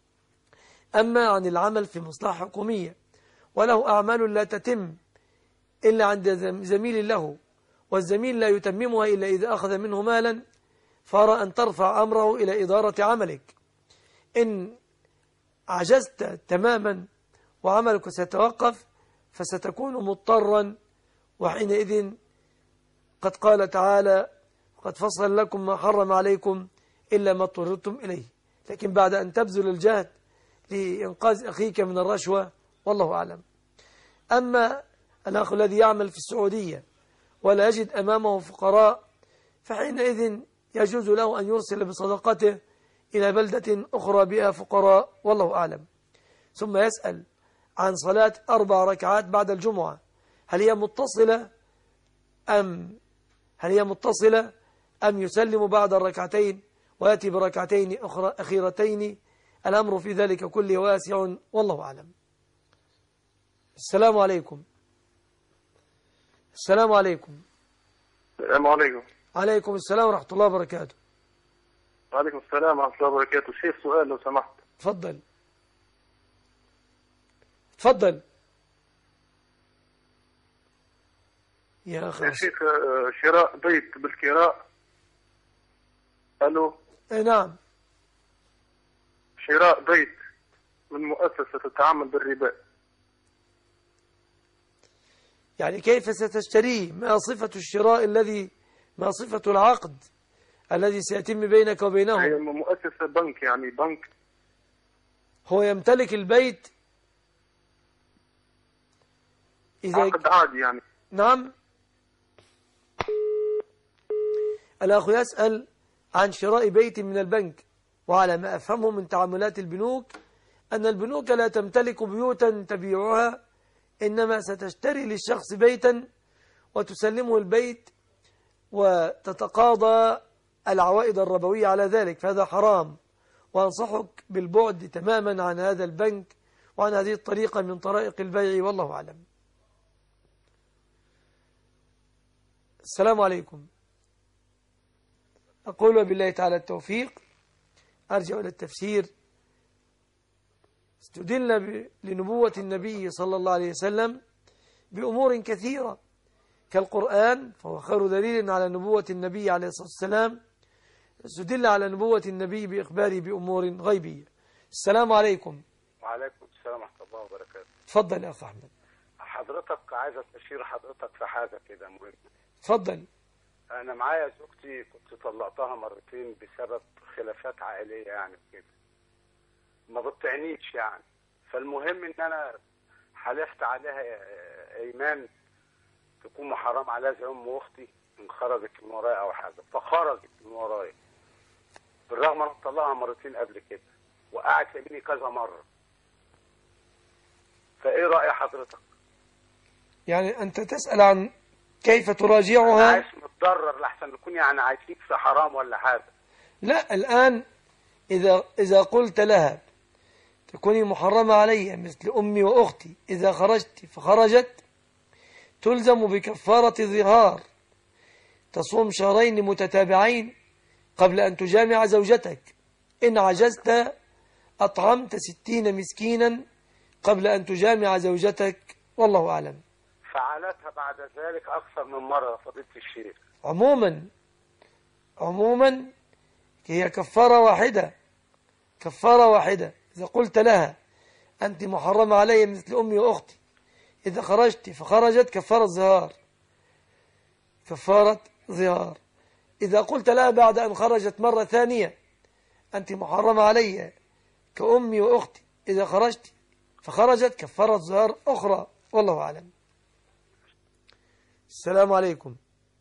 أما عن العمل في مصلحة حكومية وله أعمال لا تتم إلا عند زميل له، والزميل لا يتممها إلا إذا أخذ منه مالا، فأرى أن ترفع أمره إلى إدارة عملك. إن عجزت تماما وعملك سيتوقف فستكون مضطرا، وحينئذ قد قال تعالى: قد فصل لكم ما حرم عليكم إلا ما اضطررتم إليه. لكن بعد أن تبذل الجهد لإنقاذ أخيك من الرشوة، والله أعلم. أما الأخ الذي يعمل في السعودية ولا يجد أمامه فقراء، فحينئذ يجوز له أن يرسل بصدقته إلى بلدة أخرى بها فقراء، والله أعلم. ثم يسأل عن صلاة أربع ركعات بعد الجمعة، هل هي متصلة أم هل هي متصلة أم يسلم بعد الركعتين ويأتي بركعتين أخرى أخيرتين؟ الأمر في ذلك كله واسع، والله أعلم. السلام عليكم. السلام عليكم. السلام عليكم. عليكم السلام ورحمة الله وبركاته. وعليكم السلام ورحمة الله وبركاته. شيخ سؤال لو سمحت. تفضل تفضل يا أخي. يا شيخ، شراء بيت بالكراء. ألو. نعم. شراء بيت من مؤسسة تتعامل بالربا، يعني كيف ستشتريه؟ ما صفة الشراء الذي ما صفة العقد الذي سيتم بينك وبينهم؟ هي مؤسسة بنك، يعني بنك. هو يمتلك البيت إذا عقد عادي يعني. نعم. الأخ يسأل عن شراء بيت من البنك، وعلى ما أفهمه من تعاملات البنوك أن البنوك لا تمتلك بيوتا تبيعها، إنما ستشتري للشخص بيتا وتسلمه البيت وتتقاضى العوائد الربوية على ذلك، فهذا حرام. وأنصحك بالبعد تماما عن هذا البنك وعن هذه الطريقة من طرائق البيع، والله أعلم. السلام عليكم. أقول وبالله تعالى التوفيق. أرجع إلى التفسير. استدلنا لنبوة النبي صلى الله عليه وسلم بأمور كثيرة كالقرآن، فهو خير دليل على نبوة النبي عليه الصلاة والسلام. استدل على نبوة النبي بإخباره بأمور غيبية. السلام عليكم. وعليكم السلام ورحمة الله وبركاته. تفضل يا أخ أحمد. حضرتك عايز استشير حضرتك في حاجة كده مهمة. تفضل. أنا معايا زوجتي كنت طلقتها مرتين بسبب خلافات عائلية يعني كده، ما بتعنيش يعني. فالمهم إن أنا حلفت عليها إيمان تكون محرم عليها زي أم أختي إن خرجت من ورايا أو حاجة، فخرجت من ورايا بالرغم أن طلقها مرتين قبل كده وقعت يميني كذا مرة. فإيه رأي حضرتك؟ يعني أنت تسأل عن كيف تراجعها؟ عايز متضرر لحسن نكون يعني عايشين في حرام ولا حاجة. لا، الآن إذا إذا قلت لها تكوني محرمة علي مثل أمي وأختي، إذا خرجت فخرجت تلزم بكفارة ظهار، تصوم شهرين متتابعين قبل أن تجامع زوجتك. إن عجزت أطعمت ستين مسكينا قبل أن تجامع زوجتك، والله أعلم. فعلتها بعد ذلك أكثر من مرة فضيلة الشيخ. عموما عموما هي كفارة واحدة، كفارة واحدة. إذا قلت لها أنت محرمة علي مثل أمي وأختي، إذا خرجت فخرجت كفارة ظهار، كفارة ظهار. إذا قلت لها بعد أن خرجت مرة ثانية أنت محرمة علي كأمي وأختي، إذا خرجت فخرجت كفارة ظهار أخرى، والله أعلم. السلام عليكم.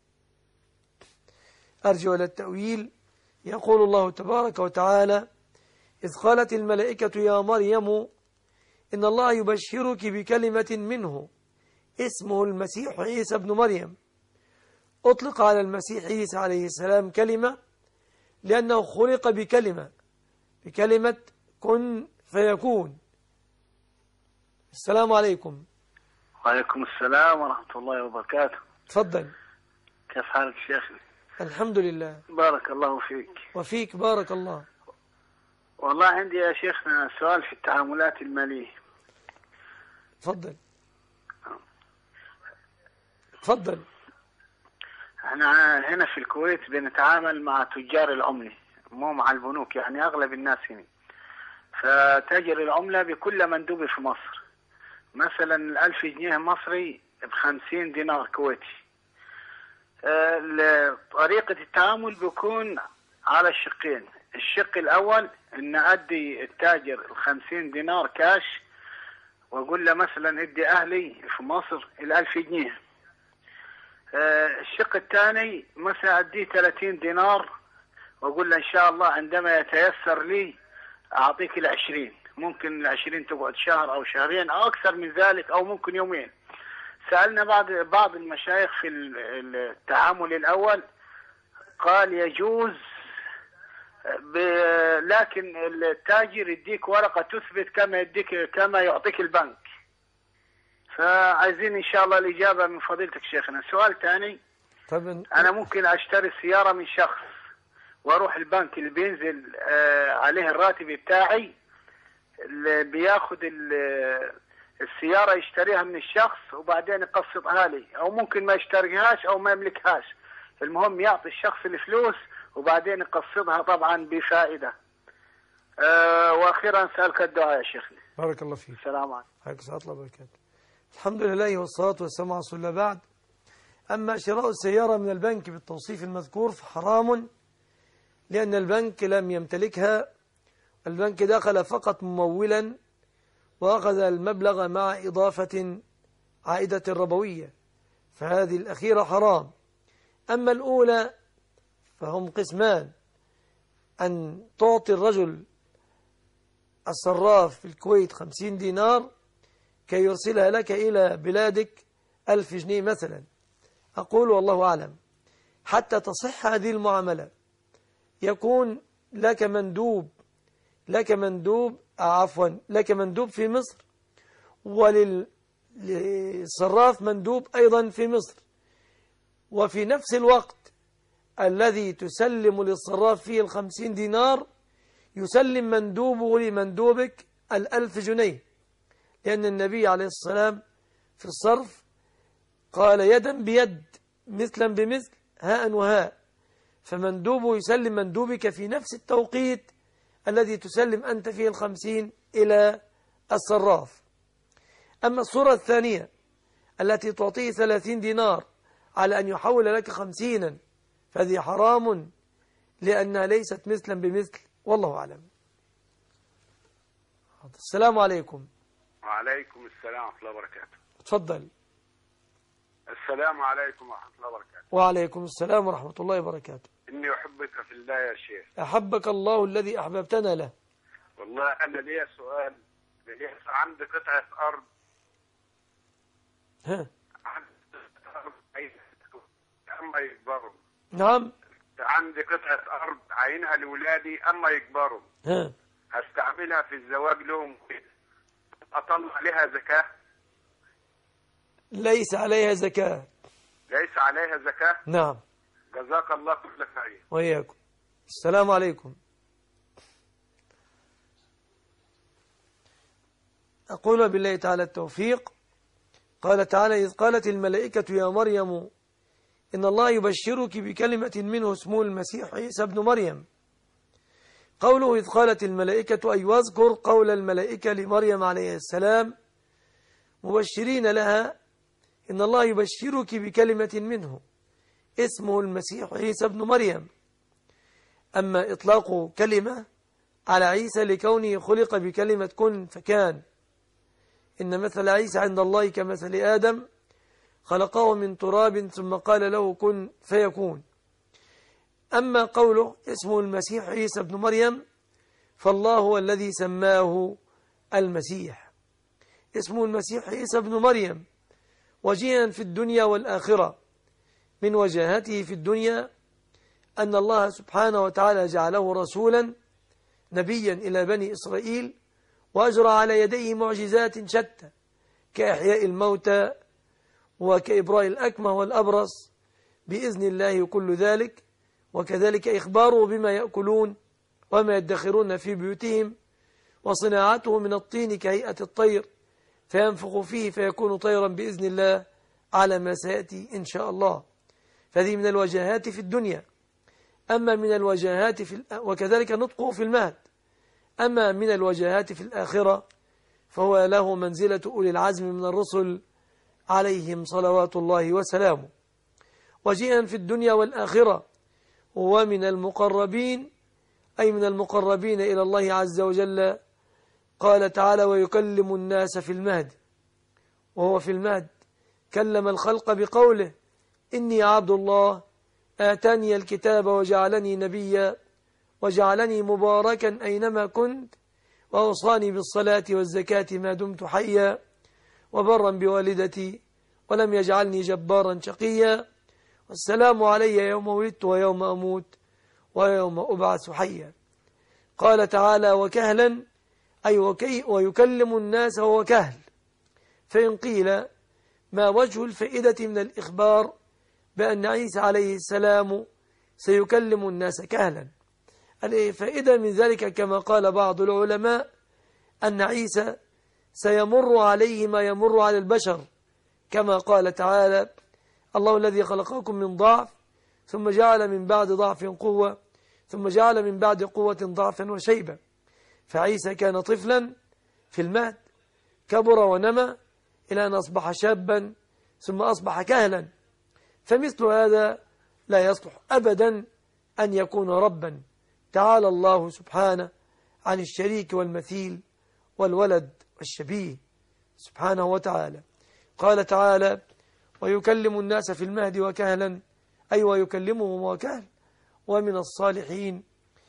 أرجو إلى التأويل. يقول الله تبارك وتعالى: إذ قالت الملائكة يا مريم إن الله يبشرك بكلمة منه اسمه المسيح عيسى ابن مريم. أطلق على المسيح عيسى عليه السلام كلمة لأنه خلق بكلمة، بكلمة كن فيكون. السلام عليكم. وعليكم السلام ورحمة الله وبركاته. تفضل. كيف حالك شيخنا؟ الحمد لله. بارك الله فيك. وفيك بارك الله. والله عندي يا شيخنا سؤال في التعاملات المالية. تفضل. تفضل. احنا هنا في الكويت بنتعامل مع تجار العملة، مو مع البنوك، يعني أغلب الناس هنا. فتاجر العملة بكل مندوب في مصر، مثلا الألف جنيه مصري بخمسين دينار كويتي. طريقة التعامل بيكون على الشقين. الشق الأول إن أدي التاجر الخمسين دينار كاش وأقول له مثلا ادي أهلي في مصر الألف جنيه. الشق الثاني مثلا أدي ثلاثين دينار وأقول له إن شاء الله عندما يتيسر لي أعطيك العشرين. ممكن العشرين تقعد شهر أو شهرين أو أكثر من ذلك أو ممكن يومين. سألنا بعض بعض المشايخ في التعامل الأول قال يجوز، لكن التاجر يديك ورقة تثبت كما يديك كما يعطيك البنك. فعايزين إن شاء الله الإجابة من فضيلتك شيخنا. سؤال ثاني، أنا ممكن أشتري سيارة من شخص وأروح البنك اللي بينزل عليه الراتب بتاعي، اللي بياخد السيارة يشتريها من الشخص وبعدين يقسطها لي، أو ممكن ما يشتريهاش أو ما يملكهاش، المهم يعطي الشخص الفلوس وبعدين يقسطها طبعا بفائدة. أه وأخيرا سألك الدعاء يا شيخنا. بارك الله فيك. السلام عليكم. عليكم السلام ورحمة الله وبركاته. الحمد لله والصلاة والسلام على رسول الله. بعد، أما شراء السيارة من البنك بالتوصيف المذكور فحرام، لأن البنك لم يمتلكها، البنك دخل فقط ممولا وأخذ المبلغ مع إضافة عائدة ربوية، فهذه الأخيرة حرام. أما الأولى فهم قسمان: أن تعطي الرجل الصراف في الكويت خمسين دينار كي يرسلها لك إلى بلادك ألف جنيه مثلا. أقول والله أعلم حتى تصح هذه المعاملة يكون لك مندوب لك مندوب عفوا لك مندوب في مصر، وللصراف مندوب أيضا في مصر، وفي نفس الوقت الذي تسلم للصراف فيه الخمسين دينار يسلم مندوبه لمندوبك الألف جنيه، لأن النبي عليه السلام في الصرف قال يدا بيد مثلا بمثل هاء وهاء، فمندوبه يسلم مندوبك في نفس التوقيت الذي تسلم أنت فيه الخمسين إلى الصراف. أما الصورة الثانية التي تعطيه ثلاثين دينار على أن يحول لك خمسينا فهذه حرام لأنها ليست مثلا بمثل، والله أعلم. السلام عليكم. وعليكم السلام ورحمة الله وبركاته. تفضل. السلام عليكم ورحمة الله وبركاته. وعليكم السلام ورحمة الله وبركاته. إني أحبك في الله يا شيخ. أحبك الله الذي أحببتنا له. والله أنا لي سؤال. عندي قطعة أرض. ها. أما يكبروا. نعم. عندي قطعة أرض عينها لولادي أما يكبروا. ها. هستعملها في الزواج لهم، أطلع عليها زكاة؟ ليس عليها زكاة. ليس عليها زكاة؟ نعم. جزاك الله كل خير. وإياكم. السلام عليكم. أقول بالله تعالى التوفيق. قال تعالى: إذ قالت الملائكة يا مريم إن الله يبشرك بكلمة منه اسمه المسيح عيسى ابن مريم. قوله إذ قالت الملائكة أي واذكر قول الملائكة لمريم عليه السلام مبشرين لها إن الله يبشرك بكلمة منه اسمه المسيح عيسى ابن مريم. أما إطلاق كلمة على عيسى لكونه خلق بكلمة كن فكان، إن مثل عيسى عند الله كمثل آدم خلقه من تراب ثم قال له كن فيكون. أما قوله اسمه المسيح عيسى ابن مريم فالله هو الذي سماه المسيح. اسمه المسيح عيسى ابن مريم وجيها في الدنيا والآخرة. من وجاهته في الدنيا أن الله سبحانه وتعالى جعله رسولا نبيا إلى بني إسرائيل، وأجرى على يديه معجزات شتى كإحياء الموتى وكإبراء الأكمه والأبرص بإذن الله كل ذلك، وكذلك إخباره بما يأكلون وما يدخرون في بيوتهم، وصناعته من الطين كهيئة الطير فينفخ فيه فيكون طيرا بإذن الله على ما سيأتي إن شاء الله. فهذه من الوجاهات في الدنيا. أما من الوجاهات في الأ... وكذلك نطقه في المهد. أما من الوجاهات في الآخرة فهو له منزلة أولي العزم من الرسل عليهم صلوات الله وسلامه. وجيئا في الدنيا والآخرة ومن المقربين، أي من المقربين إلى الله عز وجل. قال تعالى ويكلم الناس في المهد، وهو في المهد كلم الخلق بقوله إني عبد الله آتاني الكتاب وجعلني نبيا وجعلني مباركا أينما كنت وأوصاني بالصلاة والزكاة ما دمت حيا وبرا بوالدتي ولم يجعلني جبارا شقيا والسلام علي يوم ولدت ويوم أموت ويوم أبعث حيا. قال تعالى وكهلا، أي وكي ويكلم الناس وهو كهل. فإن قيل ما وجه الفائدة من الإخبار بأن عيسى عليه السلام سيكلم الناس كهلا؟ الفائدة من ذلك كما قال بعض العلماء أن عيسى سيمر عليه ما يمر على البشر، كما قال تعالى الله الذي خلقكم من ضعف ثم جعل من بعد ضعف قوة ثم جعل من بعد قوة ضعفا وشيبا. فعيسى كان طفلا في المهد كبر ونمى إلى أن أصبح شابا ثم أصبح كهلا. فمثل هذا لا يصلح أبدا أن يكون ربا. تعالى الله سبحانه عن الشريك والمثيل والولد والشبيه سبحانه وتعالى. قال تعالى ويكلم الناس في المهد وكهلا، أي ويكلمهم وكهل ومن الصالحين.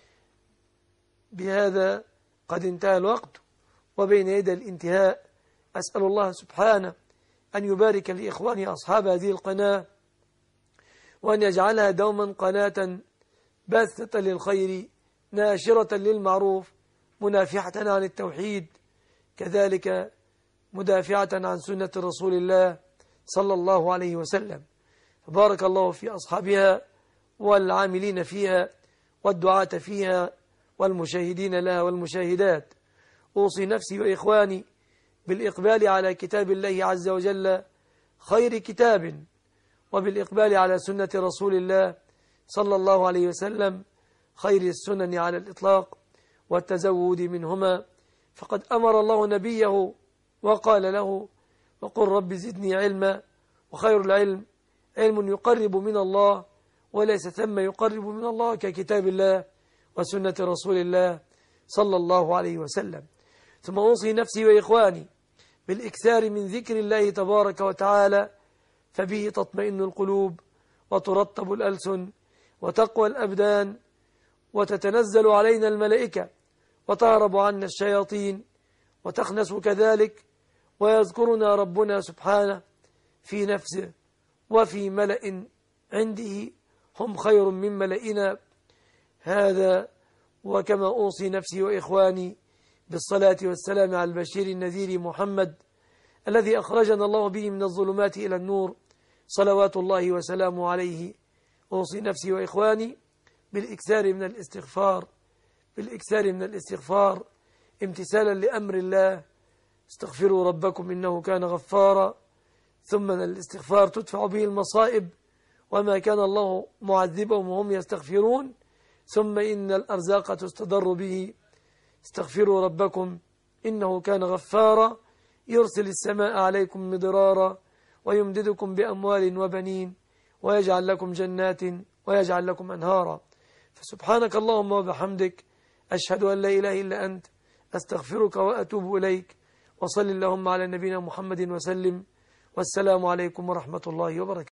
بهذا قد انتهى الوقت وبين يدي الانتهاء أسأل الله سبحانه أن يبارك لإخواني أصحاب هذه القناة وأن يجعلها دوما قناة باثة للخير ناشرة للمعروف منافحة عن التوحيد، كذلك مدافعة عن سنة رسول الله صلى الله عليه وسلم. فبارك الله في أصحابها والعاملين فيها والدعاة فيها والمشاهدين لها والمشاهدات. أوصي نفسي وإخواني بالإقبال على كتاب الله عز وجل خير كتاب، وبالإقبال على سنة رسول الله صلى الله عليه وسلم خير السنن على الإطلاق، والتزود منهما، فقد أمر الله نبيه وقال له: وقل رب زدني علما، وخير العلم علم يقرب من الله، وليس ثم يقرب من الله ككتاب الله وسنة رسول الله صلى الله عليه وسلم. ثم أوصي نفسي وإخواني بالإكثار من ذكر الله تبارك وتعالى، فبه تطمئن القلوب وترطب الألسن وتقوى الأبدان، وتتنزل علينا الملائكة وتهرب عنا الشياطين وتخنس كذلك، ويذكرنا ربنا سبحانه في نفسه وفي ملأ عنده هم خير من ملئنا هذا. وكما أوصي نفسي وإخواني بالصلاة والسلام على البشير النذير محمد الذي أخرجنا الله به من الظلمات إلى النور، صلوات الله وسلامه عليه. أوصي نفسي وإخواني بالإكثار من الاستغفار بالإكثار من الاستغفار امتثالا لأمر الله: استغفروا ربكم إنه كان غفارا. ثم الاستغفار تدفع به المصائب، وما كان الله معذبهم وهم يستغفرون. ثم إن الأرزاق تستضر به: استغفروا ربكم إنه كان غفارا، يرسل السماء عليكم مدرارا ويمددكم بأموال وبنين ويجعل لكم جنات ويجعل لكم أنهارا. فسبحانك اللهم وبحمدك، أشهد أن لا إله إلا أنت، أستغفرك وأتوب إليك. وصل اللهم على نبينا محمد وسلم، والسلام عليكم ورحمة الله وبركاته.